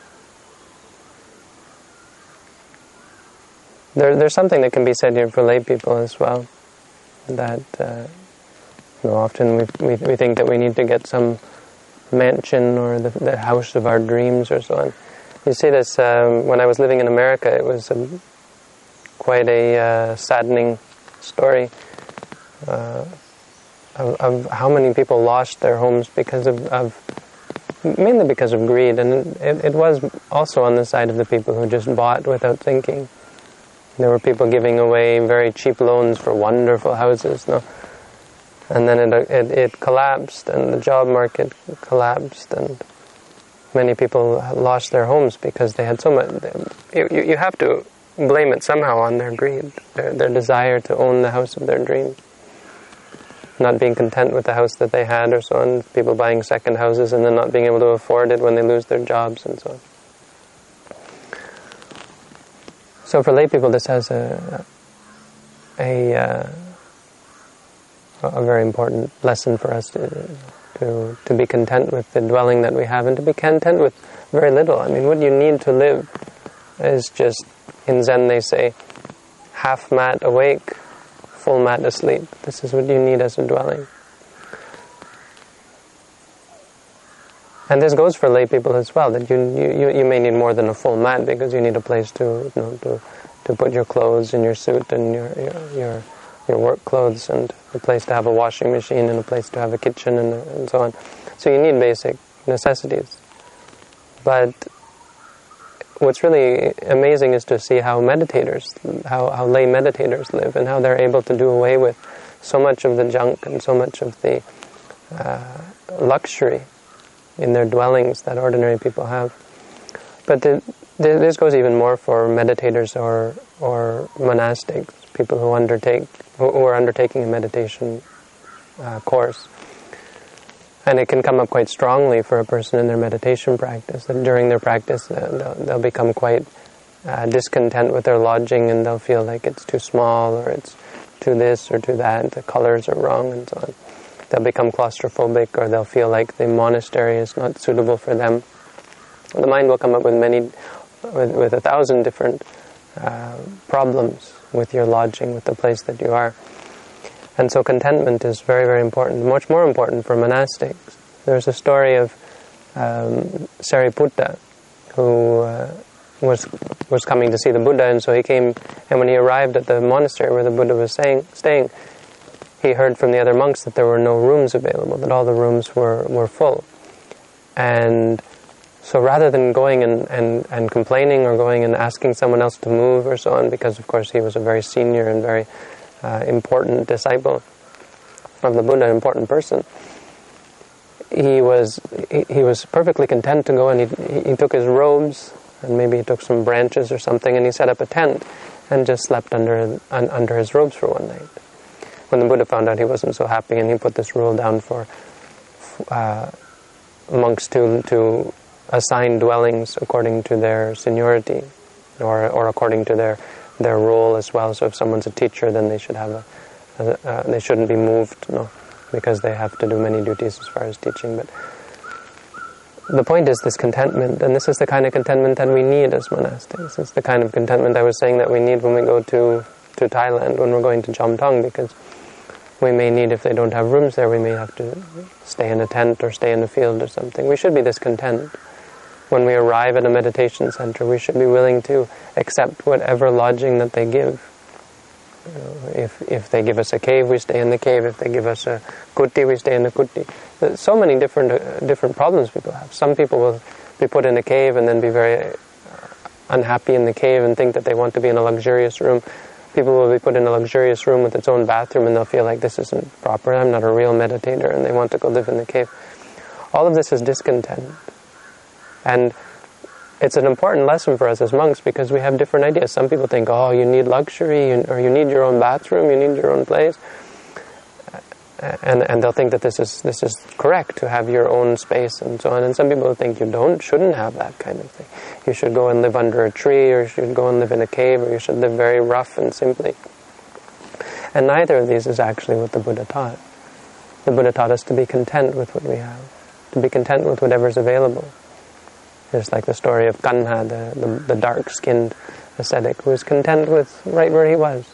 There, there's something that can be said here for lay people as well. That uh, you know, often we, we we think that we need to get some mansion or the, the house of our dreams or so on. You see this um, when I was living in America. It was a, quite a uh, saddening story uh, of, of how many people lost their homes because of, of mainly because of greed, and it, it was also on the side of the people who just bought without thinking. There were people giving away very cheap loans for wonderful houses, no? And then it, it it collapsed, and the job market collapsed, and many people lost their homes because they had so much. You, you have to blame it somehow on their greed, their, their desire to own the house of their dreams. not being content with the house that they had or so on, people buying second houses and then not being able to afford it when they lose their jobs and so on. So for lay people, this has a a, uh, a very important lesson for us to, to to be content with the dwelling that we have and to be content with very little. I mean, what you need to live is just, in Zen they say, half mat awake, full mat asleep. This is what you need as a dwelling. And this goes for lay people as well, that you you, you may need more than a full mat because you need a place to you know to to put your clothes and your suit and your your your, your work clothes, and a place to have a washing machine and a place to have a kitchen and, and so on. So you need basic necessities. But what's really amazing is to see how meditators, how, how lay meditators live, and how they're able to do away with so much of the junk and so much of the uh, luxury in their dwellings that ordinary people have. But the, the, this goes even more for meditators or or monastics, people who undertake who, who are undertaking a meditation uh, course. And it can come up quite strongly for a person in their meditation practice, that during their practice uh, they'll, they'll become quite uh, discontent with their lodging, and they'll feel like it's too small or it's too this or too that, the colors are wrong and so on. They'll become claustrophobic, or they'll feel like the monastery is not suitable for them. The mind will come up with many, with, with a thousand different uh, problems with your lodging, with the place that you are. And so contentment is very, very important, much more important for monastics. There's a story of um, Sariputta, who uh, was was coming to see the Buddha, and so he came, and when he arrived at the monastery where the Buddha was staying, staying he heard from the other monks that there were no rooms available, that all the rooms were, were full. And so rather than going and, and, and complaining or going and asking someone else to move or so on, because of course he was a very senior and very uh, important disciple of the Buddha, an important person, he was he, he was perfectly content to go, and he, he took his robes, and maybe he took some branches or something, and he set up a tent and just slept under un, under his robes for one night. When the Buddha found out, he wasn't so happy, and he put this rule down for uh, monks to to assign dwellings according to their seniority, or or according to their their role as well. So if someone's a teacher, then they should have a, a uh, they shouldn't be moved, no, because they have to do many duties as far as teaching. But the point is this contentment, and this is the kind of contentment that we need as monastics. It's the kind of contentment I was saying that we need when we go to to Thailand, when we're going to Jamtong, because we may need, if they don't have rooms there, we may have to stay in a tent or stay in a field or something. We should be this content. When we arrive at a meditation center, we should be willing to accept whatever lodging that they give. You know, if if they give us a cave, we stay in the cave. If they give us a kuti, we stay in the kuti. There's so many different uh, different problems people have. Some people will be put in a cave and then be very unhappy in the cave and think that they want to be in a luxurious room. People will be put in a luxurious room with its own bathroom, and they'll feel like this isn't proper, I'm not a real meditator, and they want to go live in the cave. All of this is discontent. And it's an important lesson for us as monks, because we have different ideas. Some people think, oh, you need luxury, or you need your own bathroom, you need your own place. And and they'll think that this is this is correct, to have your own space and so on. And some people think you don't, shouldn't have that kind of thing. You should go and live under a tree, or you should go and live in a cave, or you should live very rough and simply. And neither of these is actually what the Buddha taught. The Buddha taught us to be content with what we have, to be content with whatever's available. It's like the story of Kanha, the, the, the dark-skinned ascetic, who was content with right where he was.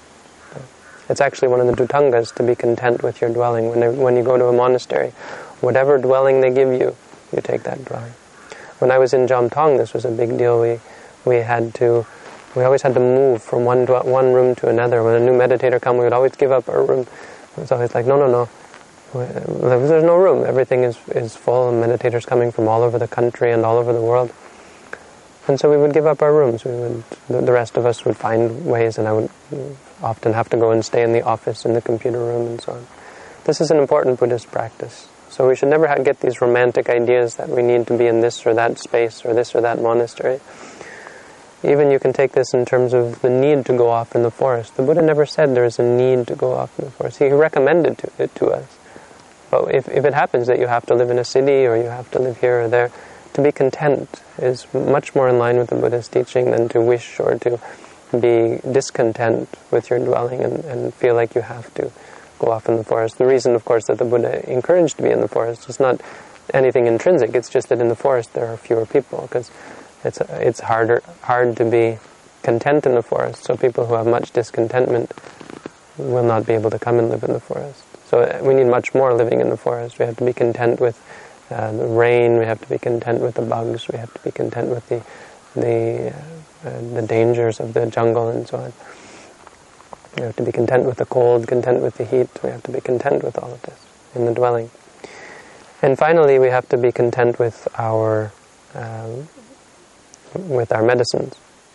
It's actually one of the Dhutangas to be content with your dwelling. When, they, when you go to a monastery, whatever dwelling they give you, you take that dwelling. When I was in Jamtong, this was a big deal. We we had to, we always had to move from one one room to another. When a new meditator came, we would always give up our room. It was always like, no, no, no. There's no room. Everything is, is full, and meditators coming from all over the country and all over the world. And so we would give up our rooms. We would, the rest of us would find ways, and I would often have to go and stay in the office, in the computer room, and so on. This is an important Buddhist practice. So we should never have, get these romantic ideas that we need to be in this or that space or this or that monastery. Even you can take this in terms of the need to go off in the forest. The Buddha never said there is a need to go off in the forest. He recommended to, it to us. But if, if it happens that you have to live in a city or you have to live here or there, to be content is much more in line with the Buddha's teaching than to wish or to be discontent with your dwelling and, and feel like you have to go off in the forest. The reason, of course, that the Buddha encouraged to be in the forest is not anything intrinsic. It's just that in the forest there are fewer people, because it's it's harder hard to be content in the forest. So people who have much discontentment will not be able to come and live in the forest. So we need much more living in the forest. We have to be content with uh, the rain. We have to be content with the bugs. We have to be content with the the uh, the dangers of the jungle and so on. We have to be content with the cold, content with the heat. We have to be content with all of this in the dwelling. And finally, we have to be content with our um, with our medicines.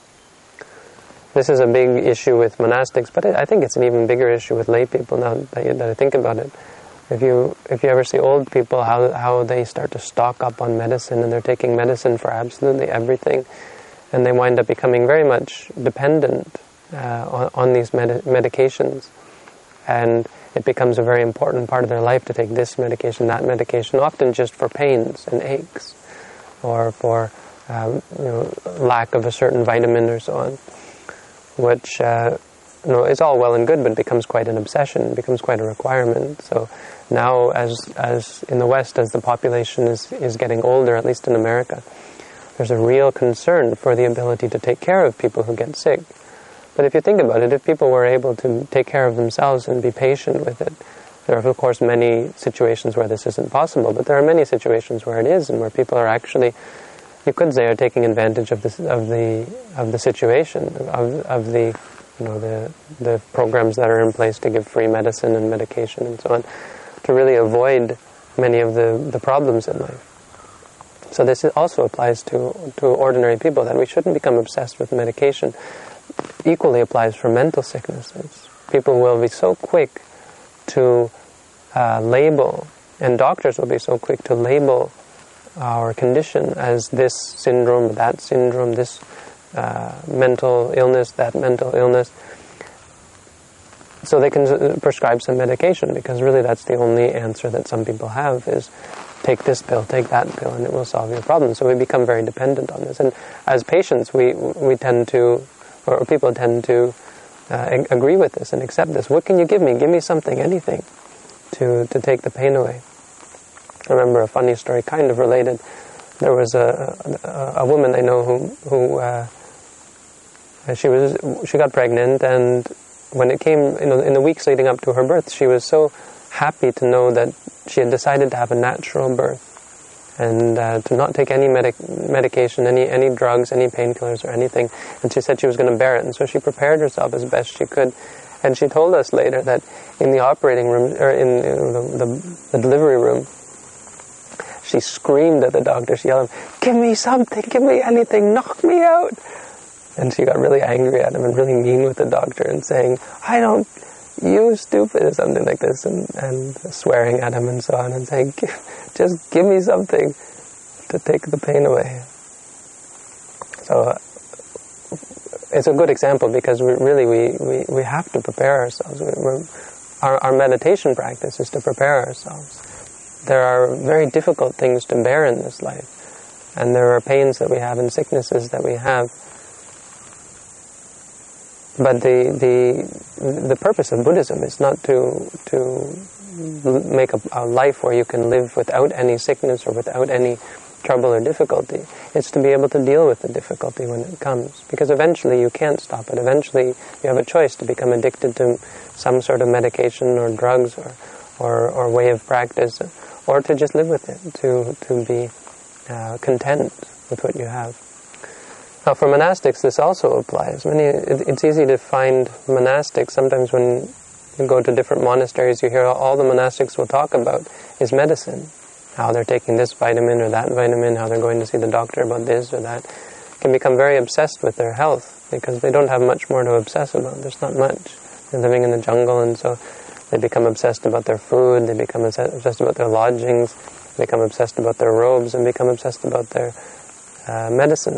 This is a big issue with monastics, but I think it's an even bigger issue with lay people now that, you, that I think about it. If you if you ever see old people, how how they start to stock up on medicine, and they're taking medicine for absolutely everything, and they wind up becoming very much dependent uh, on, on these med- medications, and it becomes a very important part of their life to take this medication, that medication, often just for pains and aches, or for um, you know, lack of a certain vitamin or so on, which uh, you know is all well and good, but it becomes quite an obsession, it becomes quite a requirement. So now, as as in the West, as the population is is getting older, at least in America, there's a real concern for the ability to take care of people who get sick. But if you think about it, if people were able to take care of themselves and be patient with it, there are of course many situations where this isn't possible, but there are many situations where it is, and where people are actually, you could say, are taking advantage of this of the of the situation, of of the you know the the programs that are in place to give free medicine and medication and so on, to really avoid many of the, the problems in life. So this also applies to to ordinary people, that we shouldn't become obsessed with medication. Equally applies for mental sicknesses. People will be so quick to uh, label, and doctors will be so quick to label our condition as this syndrome, that syndrome, this uh, mental illness, that mental illness, so they can prescribe some medication, because really that's the only answer that some people have, is take this pill, take that pill, and it will solve your problem. So we become very dependent on this. And as patients, we we tend to, or people tend to uh, agree with this and accept this. What can you give me? Give me something, anything, to, to take the pain away. I remember a funny story, kind of related. There was a a, a woman I know who who uh, she was she got pregnant, and when it came, you know, in the weeks leading up to her birth, she was so happy to know that she had decided to have a natural birth, and uh, to not take any medic- medication, any any drugs, any painkillers or anything. And she said she was going to bear it, and so she prepared herself as best she could. And she told us later that in the operating room, or in you know, the, the, the delivery room, she screamed at the doctor. She yelled, "Give me something, give me anything, knock me out!" And she got really angry at him and really mean with the doctor, and saying, "I don't, you stupid," or something like this, and, and swearing at him and so on, and saying, "Just give me something to take the pain away." So uh, it's a good example, because we really we, we, we have to prepare ourselves. We, we're, our, our meditation practice is to prepare ourselves. There are very difficult things to bear in this life, and there are pains that we have and sicknesses that we have. But the the the purpose of Buddhism is not to to make a, a life where you can live without any sickness or without any trouble or difficulty. It's to be able to deal with the difficulty when it comes, because eventually you can't stop it. Eventually you have a choice to become addicted to some sort of medication or drugs or or, or way of practice, or to just live with it, to to be uh, content with what you have. Now, for monastics, this also applies. Many, it, it's easy to find monastics. Sometimes when you go to different monasteries, you hear all the monastics will talk about is medicine. How they're taking this vitamin or that vitamin, how they're going to see the doctor about this or that. Can become very obsessed with their health, because they don't have much more to obsess about. There's not much. They're living in the jungle, and so they become obsessed about their food, they become obsessed about their lodgings, they become obsessed about their robes, and become obsessed about their uh, medicines.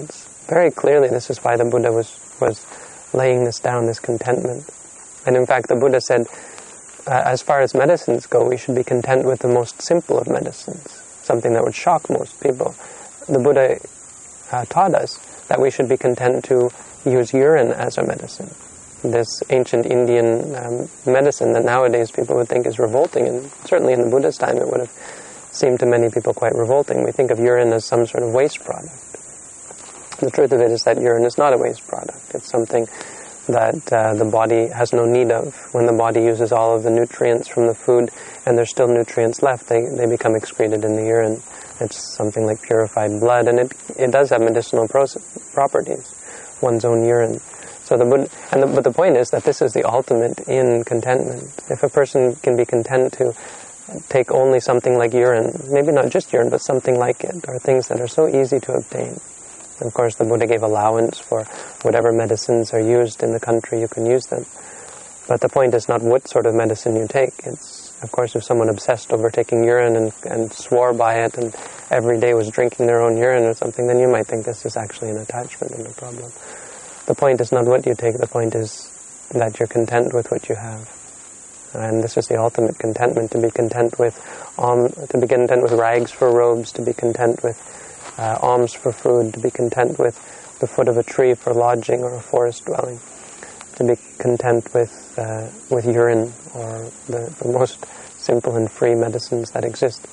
very clearly this is why the Buddha was, was laying this down, this contentment. And in fact, the Buddha said, uh, as far as medicines go, we should be content with the most simple of medicines, something that would shock most people. The Buddha uh, taught us that we should be content to use urine as a medicine. This ancient Indian um, medicine that nowadays people would think is revolting, and certainly in the Buddha's time it would have seemed to many people quite revolting. We think of urine as some sort of waste product. The truth of it is that urine is not a waste product. It's something that uh, the body has no need of. When the body uses all of the nutrients from the food and there's still nutrients left, they, they become excreted in the urine. It's something like purified blood, and it it does have medicinal proce- properties, one's own urine. So the Buddha, and the, but the point is that this is the ultimate in contentment. If a person can be content to take only something like urine, maybe not just urine, but something like it, or things that are so easy to obtain. Of course, the Buddha gave allowance for whatever medicines are used in the country, you can use them. But the point is not what sort of medicine you take. It's, of course, if someone obsessed over taking urine and, and swore by it and every day was drinking their own urine or something, then you might think this is actually an attachment and a problem. The point is not what you take, the point is that you're content with what you have. And this is the ultimate contentment, to be content with um, to be content with rags for robes, to be content with Uh, alms for food, to be content with the foot of a tree for lodging or a forest dwelling, to be content with uh, with urine or the, the most simple and free medicines that exist.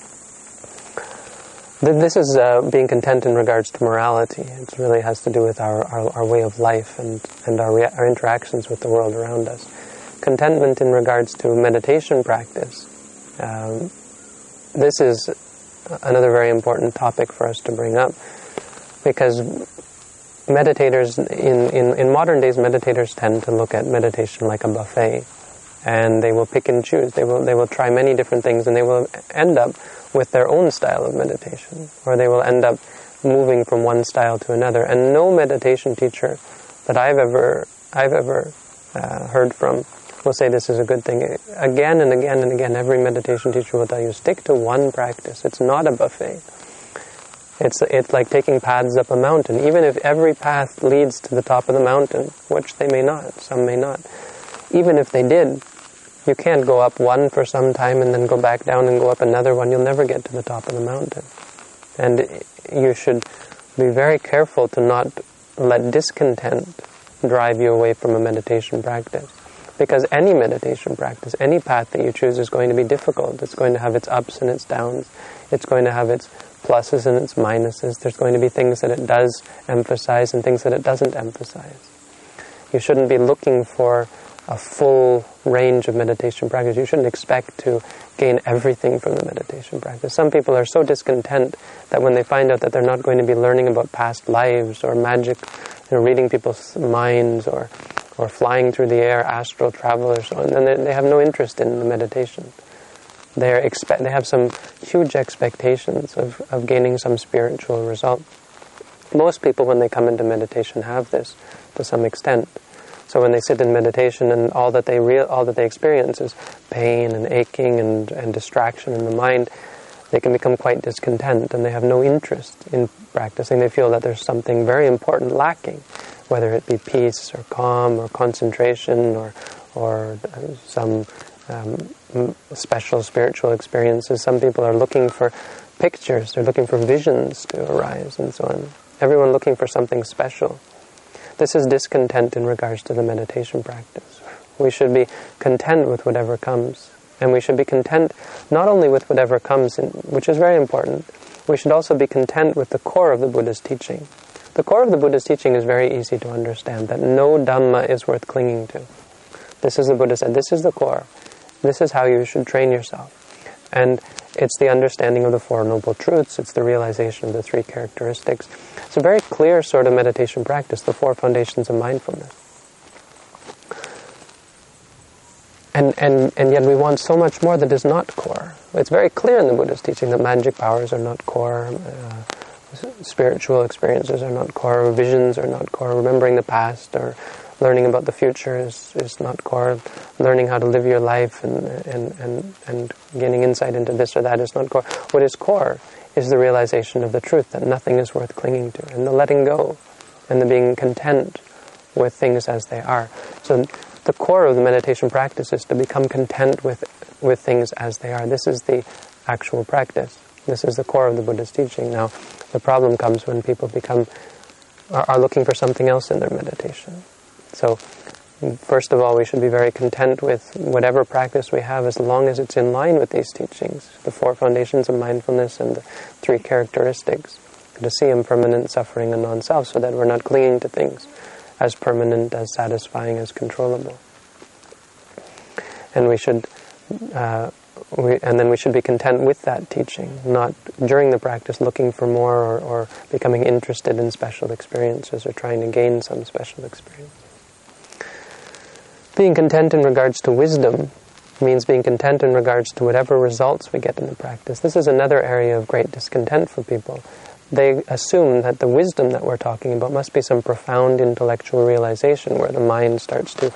This is uh, being content in regards to morality. It really has to do with our, our, our way of life and, and our, rea- our interactions with the world around us. Contentment in regards to meditation practice. Um, this is another very important topic for us to bring up, because meditators, in, in, in modern days, meditators tend to look at meditation like a buffet, and they will pick and choose. They will, they will try many different things, and they will end up with their own style of meditation, or they will end up moving from one style to another. And no meditation teacher that I've ever, I've ever uh, heard from will say this is a good thing. Again and again and again, every meditation teacher will tell you, stick to one practice. It's not a buffet. It's it's like taking paths up a mountain. Even if every path leads to the top of the mountain, which they may not, some may not. Even if they did, you can't go up one for some time and then go back down and go up another one. You'll never get to the top of the mountain. And you should be very careful to not let discontent drive you away from a meditation practice. Because any meditation practice, any path that you choose is going to be difficult. It's going to have its ups and its downs. It's going to have its pluses and its minuses. There's going to be things that it does emphasize and things that it doesn't emphasize. You shouldn't be looking for a full range of meditation practice. You shouldn't expect to gain everything from the meditation practice. Some people are so discontent that when they find out that they're not going to be learning about past lives or magic, you know, reading people's minds or or flying through the air, astral travel or so on, and they, they have no interest in the meditation. They are expe- they have some huge expectations of, of gaining some spiritual result. Most people, when they come into meditation, have this to some extent. So when they sit in meditation and all that they real, all that they experience is pain and aching and, and distraction in the mind, they can become quite discontent and they have no interest in practicing. They feel that there's something very important lacking, whether it be peace or calm or concentration or or some um, special spiritual experiences. Some people are looking for pictures, they're looking for visions to arise and so on. Everyone looking for something special. This is discontent in regards to the meditation practice. We should be content with whatever comes. And we should be content not only with whatever comes, in, which is very important, we should also be content with the core of the Buddha's teaching. The core of the Buddha's teaching is very easy to understand, that no Dhamma is worth clinging to. This is the Buddha said, this is the core. This is how you should train yourself. And it's the understanding of the Four Noble Truths, it's the realization of the three characteristics. It's a very clear sort of meditation practice, the four foundations of mindfulness. And, and, and yet we want so much more that is not core. It's very clear in the Buddha's teaching that magic powers are not core, uh, spiritual experiences are not core, visions are not core, remembering the past or learning about the future is, is not core. Learning how to live your life and, and, and, and gaining insight into this or that is not core. What is core is the realization of the truth, that nothing is worth clinging to, and the letting go, and the being content with things as they are. So the core of the meditation practice is to become content with, with things as they are. This is the actual practice. This is the core of the Buddha's teaching. Now, the problem comes when people become are, are looking for something else in their meditation. So, first of all, we should be very content with whatever practice we have as long as it's in line with these teachings, the four foundations of mindfulness and the three characteristics, to see impermanent, suffering, and non-self, so that we're not clinging to things as permanent, as satisfying, as controllable. And we should, uh, we, and then we should be content with that teaching, not during the practice looking for more or, or becoming interested in special experiences or trying to gain some special experience. Being content in regards to wisdom means being content in regards to whatever results we get in the practice. This is another area of great discontent for people. They assume that the wisdom that we're talking about must be some profound intellectual realization where the mind starts to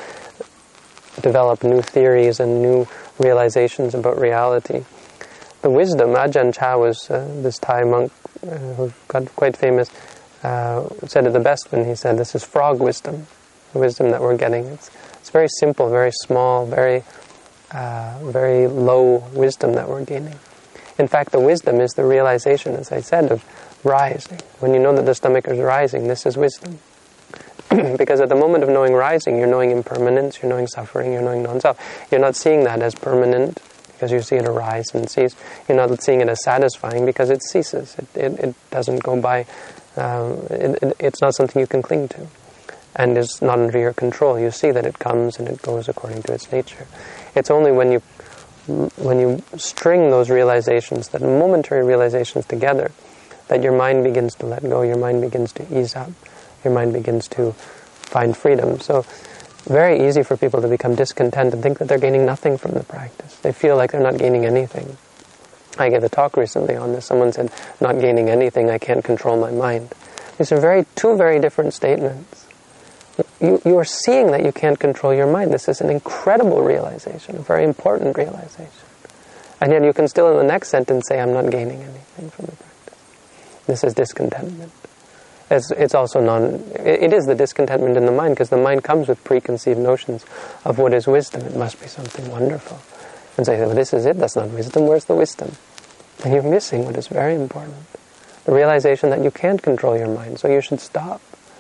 develop new theories and new realizations about reality. The wisdom, Ajahn Chah was uh, this Thai monk uh, who got quite famous, uh, said it the best when he said, this is frog wisdom, the wisdom that we're getting. It's, it's very simple, very small, very, uh, very low wisdom that we're gaining. In fact, the wisdom is the realization, as I said, of rising. When you know that the stomach is rising, this is wisdom. Because at the moment of knowing rising, you're knowing impermanence, you're knowing suffering, you're knowing non-self. You're not seeing that as permanent because you see it arise and cease. You're not seeing it as satisfying because it ceases. It, it, it doesn't go by. Um, it, it, it's not something you can cling to. And it's not under your control. You see that it comes and it goes according to its nature. It's only when you when you string those realizations, that momentary realizations together, that your mind begins to let go, your mind begins to ease up, your mind begins to find freedom. So, very easy for people to become discontent and think that they're gaining nothing from the practice. They feel like they're not gaining anything. I gave a talk recently on this. Someone said, not gaining anything, I can't control my mind. These are very two very different statements. You, you are seeing that you can't control your mind. This is an incredible realization, a very important realization. And yet you can still in the next sentence say, I'm not gaining anything from the practice. This is discontentment. It's, it's also non... It, it is the discontentment in the mind, because the mind comes with preconceived notions of what is wisdom. It must be something wonderful. And so you say, well, this is it, that's not wisdom, where's the wisdom? And you're missing what is very important. The realization that you can't control your mind, so you should stop.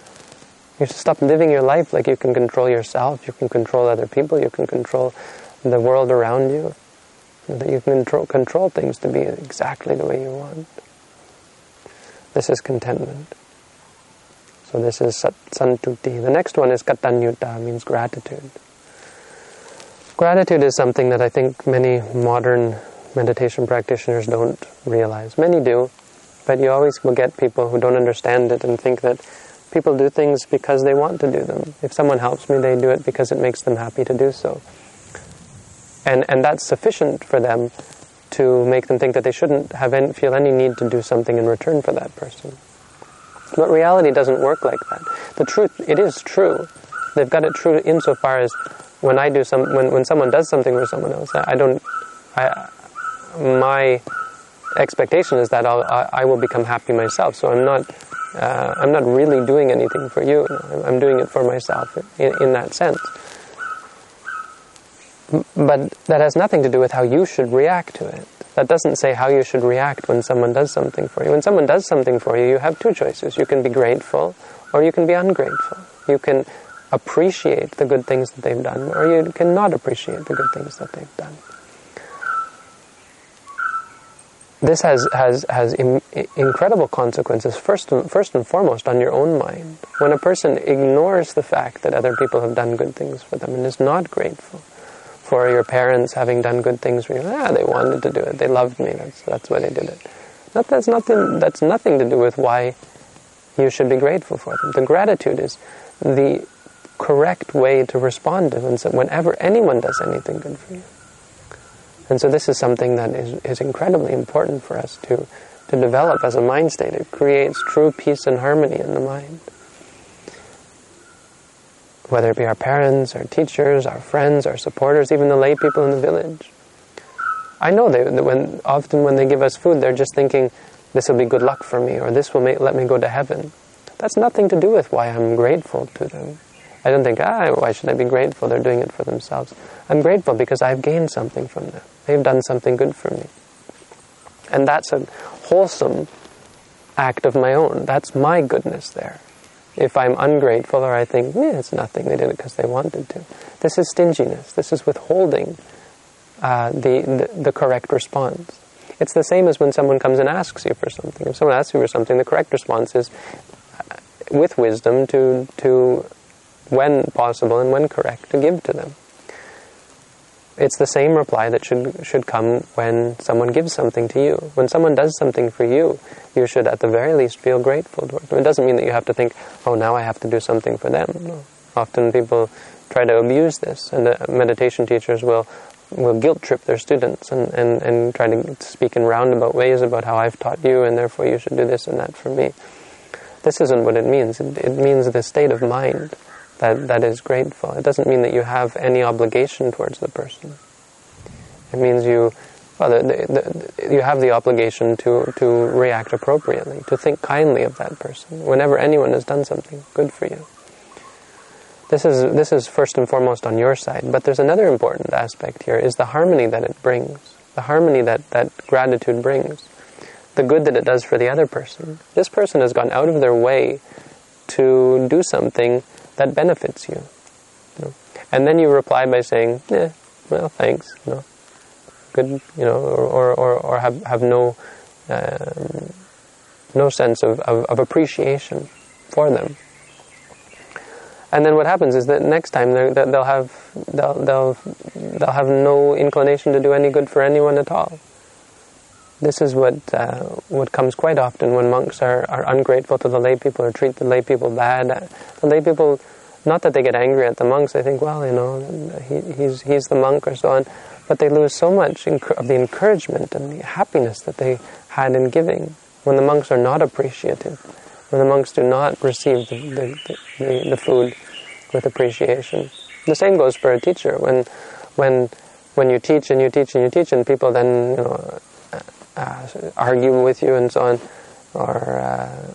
You should stop living your life like you can control yourself, you can control other people, you can control the world around you, that you can control, control things to be exactly the way you want. This is contentment. So this is sat santuti. The next one is katanyuta, means gratitude. Gratitude is something that I think many modern meditation practitioners don't realize. Many do, but you always will get people who don't understand it and think that people do things because they want to do them. If someone helps me, they do it because it makes them happy to do so. And and that's sufficient for them to make them think that they shouldn't have any, feel any need to do something in return for that person. But reality doesn't work like that. The truth, it is true. They've got it true insofar as when I do some, when, when someone does something for someone else, I don't, I, my expectation is that I'll, I, I will become happy myself. So I'm not, Uh, I'm not really doing anything for you. I'm doing it for myself in, in that sense. But that has nothing to do with how you should react to it. That doesn't say how you should react when someone does something for you. When someone does something for you, you have two choices. You can be grateful or you can be ungrateful. You can appreciate the good things that they've done or you can not appreciate the good things that they've done. This has has has im- incredible consequences. First, first and foremost, on your own mind. When a person ignores the fact that other people have done good things for them and is not grateful for your parents having done good things for you, ah, they wanted to do it. They loved me. That's that's why they did it. Not that's nothing. That's nothing to do with why you should be grateful for them. The gratitude is the correct way to respond to when, whenever anyone does anything good for you. And so this is something that is, is incredibly important for us to, to develop as a mind state. It creates true peace and harmony in the mind. whether it be our parents, our teachers, our friends, our supporters, even the lay people in the village. I know they, that when, often when they give us food, they're just thinking, this will be good luck for me, or this will make, let me go to heaven. That's nothing to do with why I'm grateful to them. I don't think, ah, why should I be grateful? They're doing it for themselves. I'm grateful because I've gained something from them. They've done something good for me. And that's a wholesome act of my own. That's my goodness there. If I'm ungrateful or I think, eh, it's nothing, they did it because they wanted to. This is stinginess. This is withholding uh, the, the, the correct response. It's the same as when someone comes and asks you for something. If someone asks you for something, the correct response is, uh, with wisdom, to to when possible and when correct, to give to them. It's the same reply that should should come when someone gives something to you. When someone does something for you, you should at the very least feel grateful towards them. It doesn't mean that you have to think, oh, now I have to do something for them. No. Often people try to abuse this, and uh, meditation teachers will will guilt trip their students and, and, and try to speak in roundabout ways about how I've taught you and therefore you should do this and that for me. This isn't what it means. It, it means the state of mind that that is grateful. It doesn't mean that you have any obligation towards the person. It means you, well, the, the, the, you have the obligation to, to react appropriately, to think kindly of that person whenever anyone has done something good for you. This is this is first and foremost on your side, but there's another important aspect here, is the harmony that it brings, the harmony that, that gratitude brings, the good that it does for the other person. This person has gone out of their way to do something that benefits you. you know? And then you reply by saying, eh, well, thanks, you know, good, you know, or or, or have, have no um, no sense of, of, of appreciation for them. And then what happens is that next time they'll have they'll they'll they'll have no inclination to do any good for anyone at all. This is what uh, what comes quite often when monks are, are ungrateful to the lay people or treat the lay people bad. The lay people, not that they get angry at the monks, they think, well, you know, he, he's he's the monk or so on, but they lose so much of the encouragement and the happiness that they had in giving when the monks are not appreciative, when the monks do not receive the the, the, the food with appreciation. The same goes for a teacher. When when when you teach and you teach and you teach and people then, you know, Uh, argue with you and so on, or uh,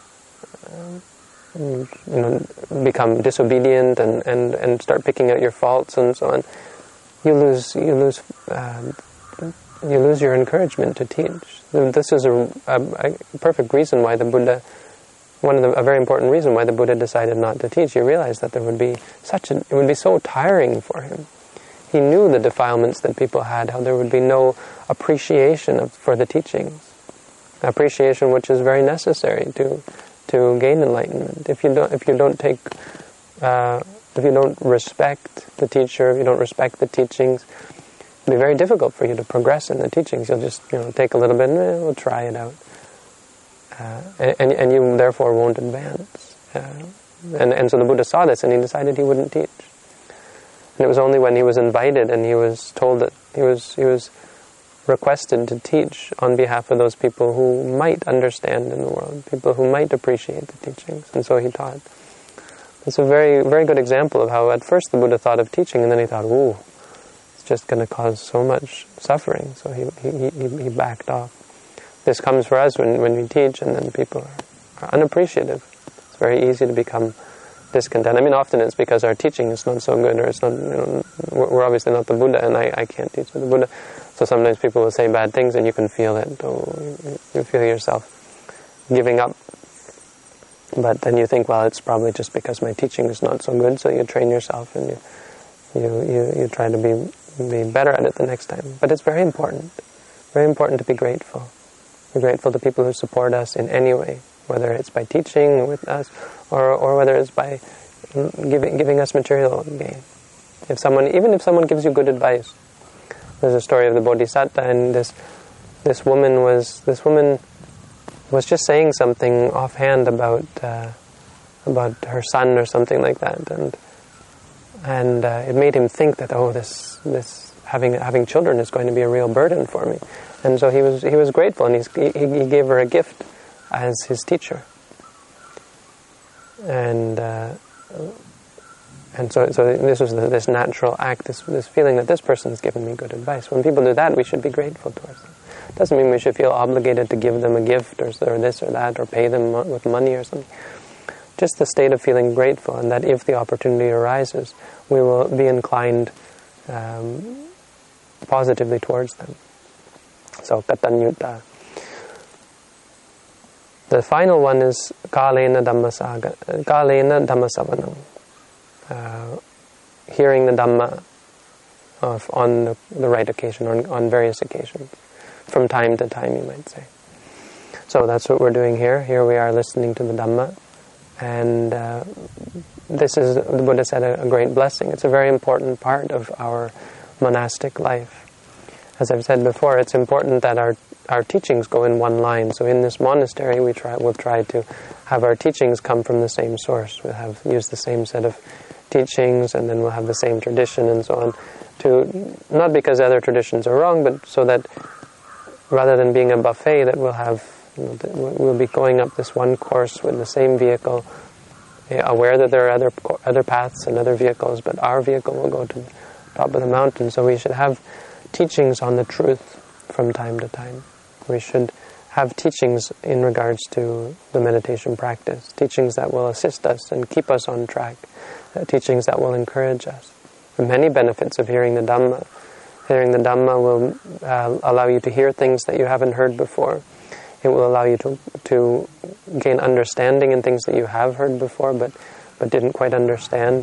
you know, become disobedient and, and, and start picking out your faults and so on, you lose you lose uh, you lose your encouragement to teach. This is a, a, a perfect reason why the Buddha, one of the a very important reason why the Buddha decided not to teach. He realized that there would be such a, it would be so tiring for him. He knew the defilements that people had, how there would be no appreciation of, for the teachings. Appreciation which is very necessary to to gain enlightenment. If you don't if you don't take uh, if you don't respect the teacher, if you don't respect the teachings, it'll be very difficult for you to progress in the teachings. You'll just, you know, take a little bit and eh, we'll try it out. Uh, and, and you therefore won't advance. Uh, and, and so the Buddha saw this and he decided he wouldn't teach. And it was only when he was invited and he was told that he was he was requested to teach on behalf of those people who might understand in the world, people who might appreciate the teachings, and so he taught. It's a very very good example of how at first the Buddha thought of teaching, and then he thought, ooh, it's just going to cause so much suffering, so he he, he he backed off. This comes for us when, when we teach and then people are, are unappreciative. It's very easy to become discontent. I mean, often it's because our teaching is not so good, or it's not, you know, we're obviously not the Buddha, and I, I can't teach with the Buddha. So sometimes people will say bad things, and you can feel it. Oh, you feel yourself giving up. But then you think, well, it's probably just because my teaching is not so good. So you train yourself, and you you you, you try to be be better at it the next time. But it's very important, very important to be grateful. Be grateful to people who support us in any way, whether it's by teaching with us, or or whether it's by giving giving us material gain. If someone, even if someone gives you good advice, there's a story of the Bodhisattva, and this this woman was this woman was just saying something offhand about uh, about her son or something like that, and and uh, it made him think that, oh, this this having having children is going to be a real burden for me, and so he was he was grateful, and he's, he he gave her a gift as his teacher. And uh, And so, so this was the, this natural act, this, this feeling that this person has given me good advice. When people do that, we should be grateful towards them. It doesn't mean we should feel obligated to give them a gift or, or this or that, or pay them with money or something. Just the state of feeling grateful, and that if the opportunity arises, we will be inclined um, positively towards them. So, katanyuta. The final one is kalena dhammasaga, kalena dhammasavanam. Uh, hearing the Dhamma of, on the, the right occasion, on, on various occasions, from time to time, you might say. So that's what we're doing here. Here we are listening to the Dhamma, and uh, this is, the Buddha said, a, a great blessing. It's a very important part of our monastic life. As I've said before, it's important that our our teachings go in one line. So in this monastery, we try we'll try to have our teachings come from the same source. We'll have use the same set of teachings, and then we'll have the same tradition and so on. To not because other traditions are wrong, but so that rather than being a buffet, that we'll have you know, we'll be going up this one course with the same vehicle, aware that there are other other paths and other vehicles, but our vehicle will go to the top of the mountain. So we should have teachings on the truth from time to time. We should have teachings in regards to the meditation practice, teachings that will assist us and keep us on track, uh, teachings that will encourage us. There are many benefits of hearing the Dhamma. Hearing the Dhamma will uh, allow you to hear things that you haven't heard before. It will allow you to to gain understanding in things that you have heard before but, but didn't quite understand.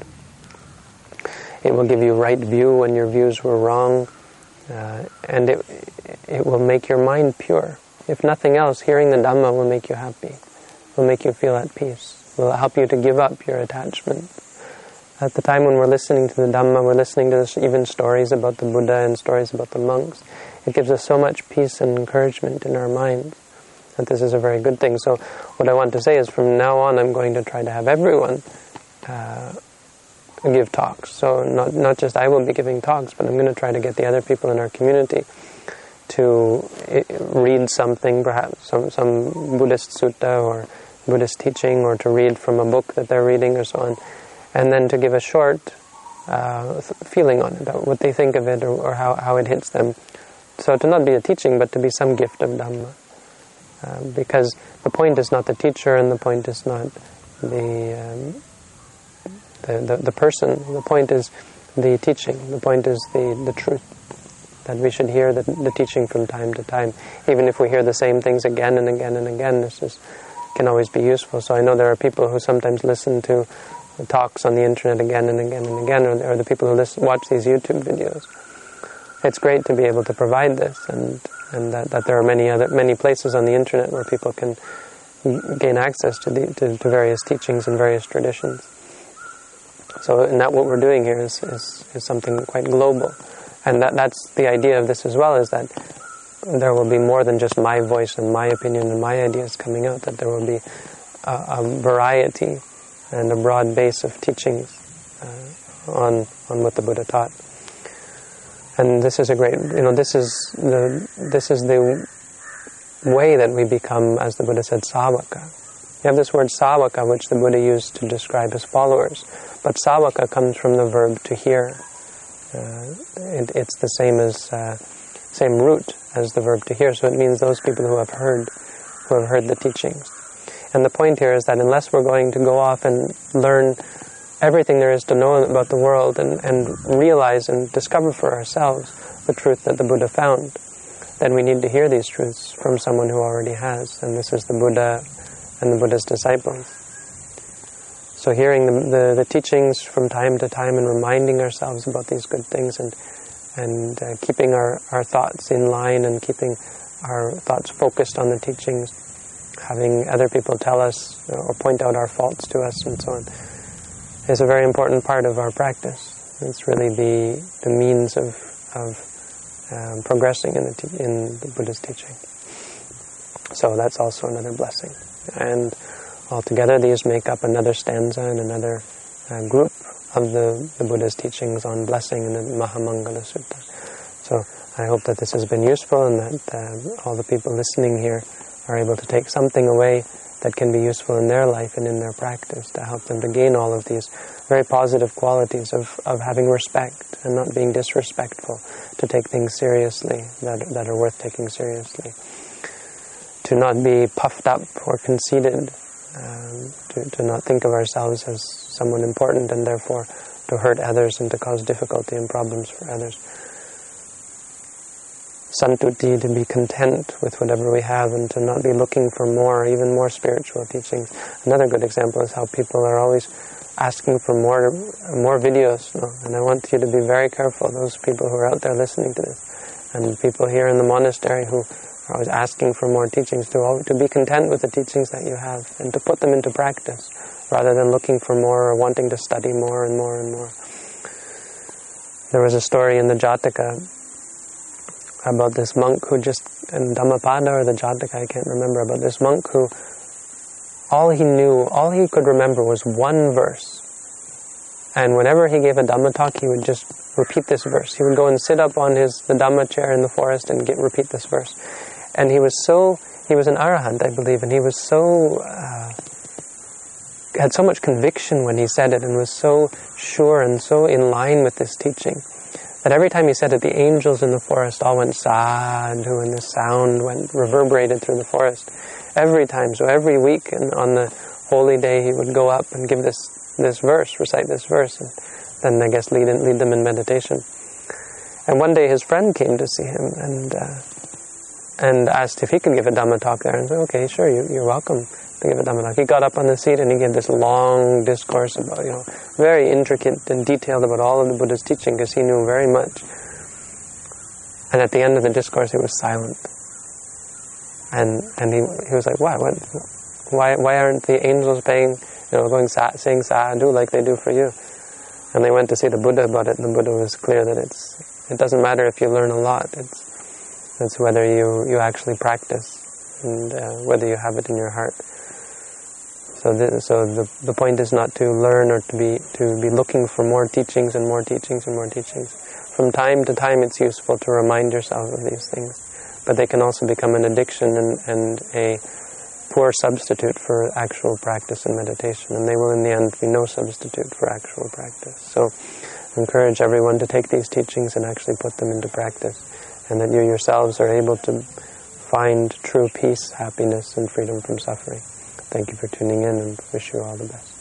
It will give you right view when your views were wrong. Uh, and it it will make your mind pure. If nothing else, hearing the Dhamma will make you happy, will make you feel at peace, will help you to give up your attachment. At the time when we're listening to the Dhamma, we're listening to this, even stories about the Buddha and stories about the monks. It gives us so much peace and encouragement in our minds that this is a very good thing. So what I want to say is from now on I'm going to try to have everyone uh, give talks. So not not just I will be giving talks, but I'm going to try to get the other people in our community to read something, perhaps some some Buddhist sutta or Buddhist teaching, or to read from a book that they're reading or so on, and then to give a short uh, feeling on it, what they think of it, or, or how, how it hits them. So to not be a teaching, but to be some gift of Dhamma. Uh, because the point is not the teacher, and the point is not the... Um, The, the, the person, the point is the teaching, the point is the, the truth, that we should hear the, the teaching from time to time. Even if we hear the same things again and again and again, this is, can always be useful. So I know there are people who sometimes listen to talks on the internet again and again and again, or, or the people who listen, watch these YouTube videos. It's great to be able to provide this, and, and that, that there are many other many places on the internet where people can gain access to, the, to, to various teachings and various traditions. So, and that what we're doing here is, is, is something quite global. And that that's the idea of this as well, is that there will be more than just my voice and my opinion and my ideas coming out, that there will be a, a variety and a broad base of teachings uh, on on what the Buddha taught. And this is a great, you know, this is the this is the way that we become, as the Buddha said, savaka. You have this word savaka, which the Buddha used to describe his followers. But savaka comes from the verb to hear. Uh, it, it's the same as uh, same root as the verb to hear. So it means those people who have heard, who have heard the teachings. And the point here is that unless we're going to go off and learn everything there is to know about the world, and, and realize and discover for ourselves the truth that the Buddha found, then we need to hear these truths from someone who already has. And this is the Buddha and the Buddha's disciples. So hearing the, the, the teachings from time to time and reminding ourselves about these good things, and and uh, keeping our, our thoughts in line and keeping our thoughts focused on the teachings, having other people tell us or point out our faults to us and so on, is a very important part of our practice. It's really the the means of, of um, progressing in the, te- in the Buddha's teaching. So that's also another blessing. And altogether, these make up another stanza and another uh, group of the, the Buddha's teachings on blessing in the Mahamangala Sutta. So I hope that this has been useful, and that uh, all the people listening here are able to take something away that can be useful in their life and in their practice, to help them to gain all of these very positive qualities of, of having respect and not being disrespectful, to take things seriously that, that are worth taking seriously, to not be puffed up or conceited, um, to, to not think of ourselves as someone important and therefore to hurt others and to cause difficulty and problems for others. Santuti, to be content with whatever we have and to not be looking for more, even more spiritual teachings. Another good example is how people are always asking for more more videos. No? And I want you to be very careful, those people who are out there listening to this, and people here in the monastery who are always asking for more teachings, to, all, to be content with the teachings that you have and to put them into practice, rather than looking for more or wanting to study more and more and more. There was a story in the Jataka about this monk who just, in Dhammapada or the Jataka, I can't remember, about this monk who, all he knew, all he could remember was one verse. And whenever he gave a Dhamma talk, he would just repeat this verse. He would go and sit up on his the Dhamma chair in the forest and get, repeat this verse. And he was so, he was an Arahant, I believe, and he was so, uh, had so much conviction when he said it, and was so sure and so in line with this teaching, that every time he said it, the angels in the forest all went sadhu, and the sound went reverberated through the forest every time. So every week, and on the holy day, he would go up and give this this verse, recite this verse, and then I guess lead in, lead them in meditation. And one day his friend came to see him and uh, and asked if he could give a Dhamma talk there, and said, "Okay, sure, you, you're welcome to give a Dhamma talk." He got up on the seat and he gave this long discourse about, you know, very intricate and detailed about all of the Buddha's teaching, because he knew very much. And at the end of the discourse, he was silent. And and he he was like, "What? What? Why why aren't the angels paying, you know, going sa- saying sadhu like they do for you?" And they went to see the Buddha about it, and the Buddha was clear that it's it doesn't matter if you learn a lot. It's it's whether you you actually practice and uh, whether you have it in your heart. So, the, so the the point is not to learn or to be to be looking for more teachings and more teachings and more teachings. From time to time, it's useful to remind yourself of these things, but they can also become an addiction and, and a poor substitute for actual practice and meditation, and they will in the end be no substitute for actual practice. So, I encourage everyone to take these teachings and actually put them into practice, and that you yourselves are able to find true peace, happiness, and freedom from suffering. Thank you for tuning in, and wish you all the best.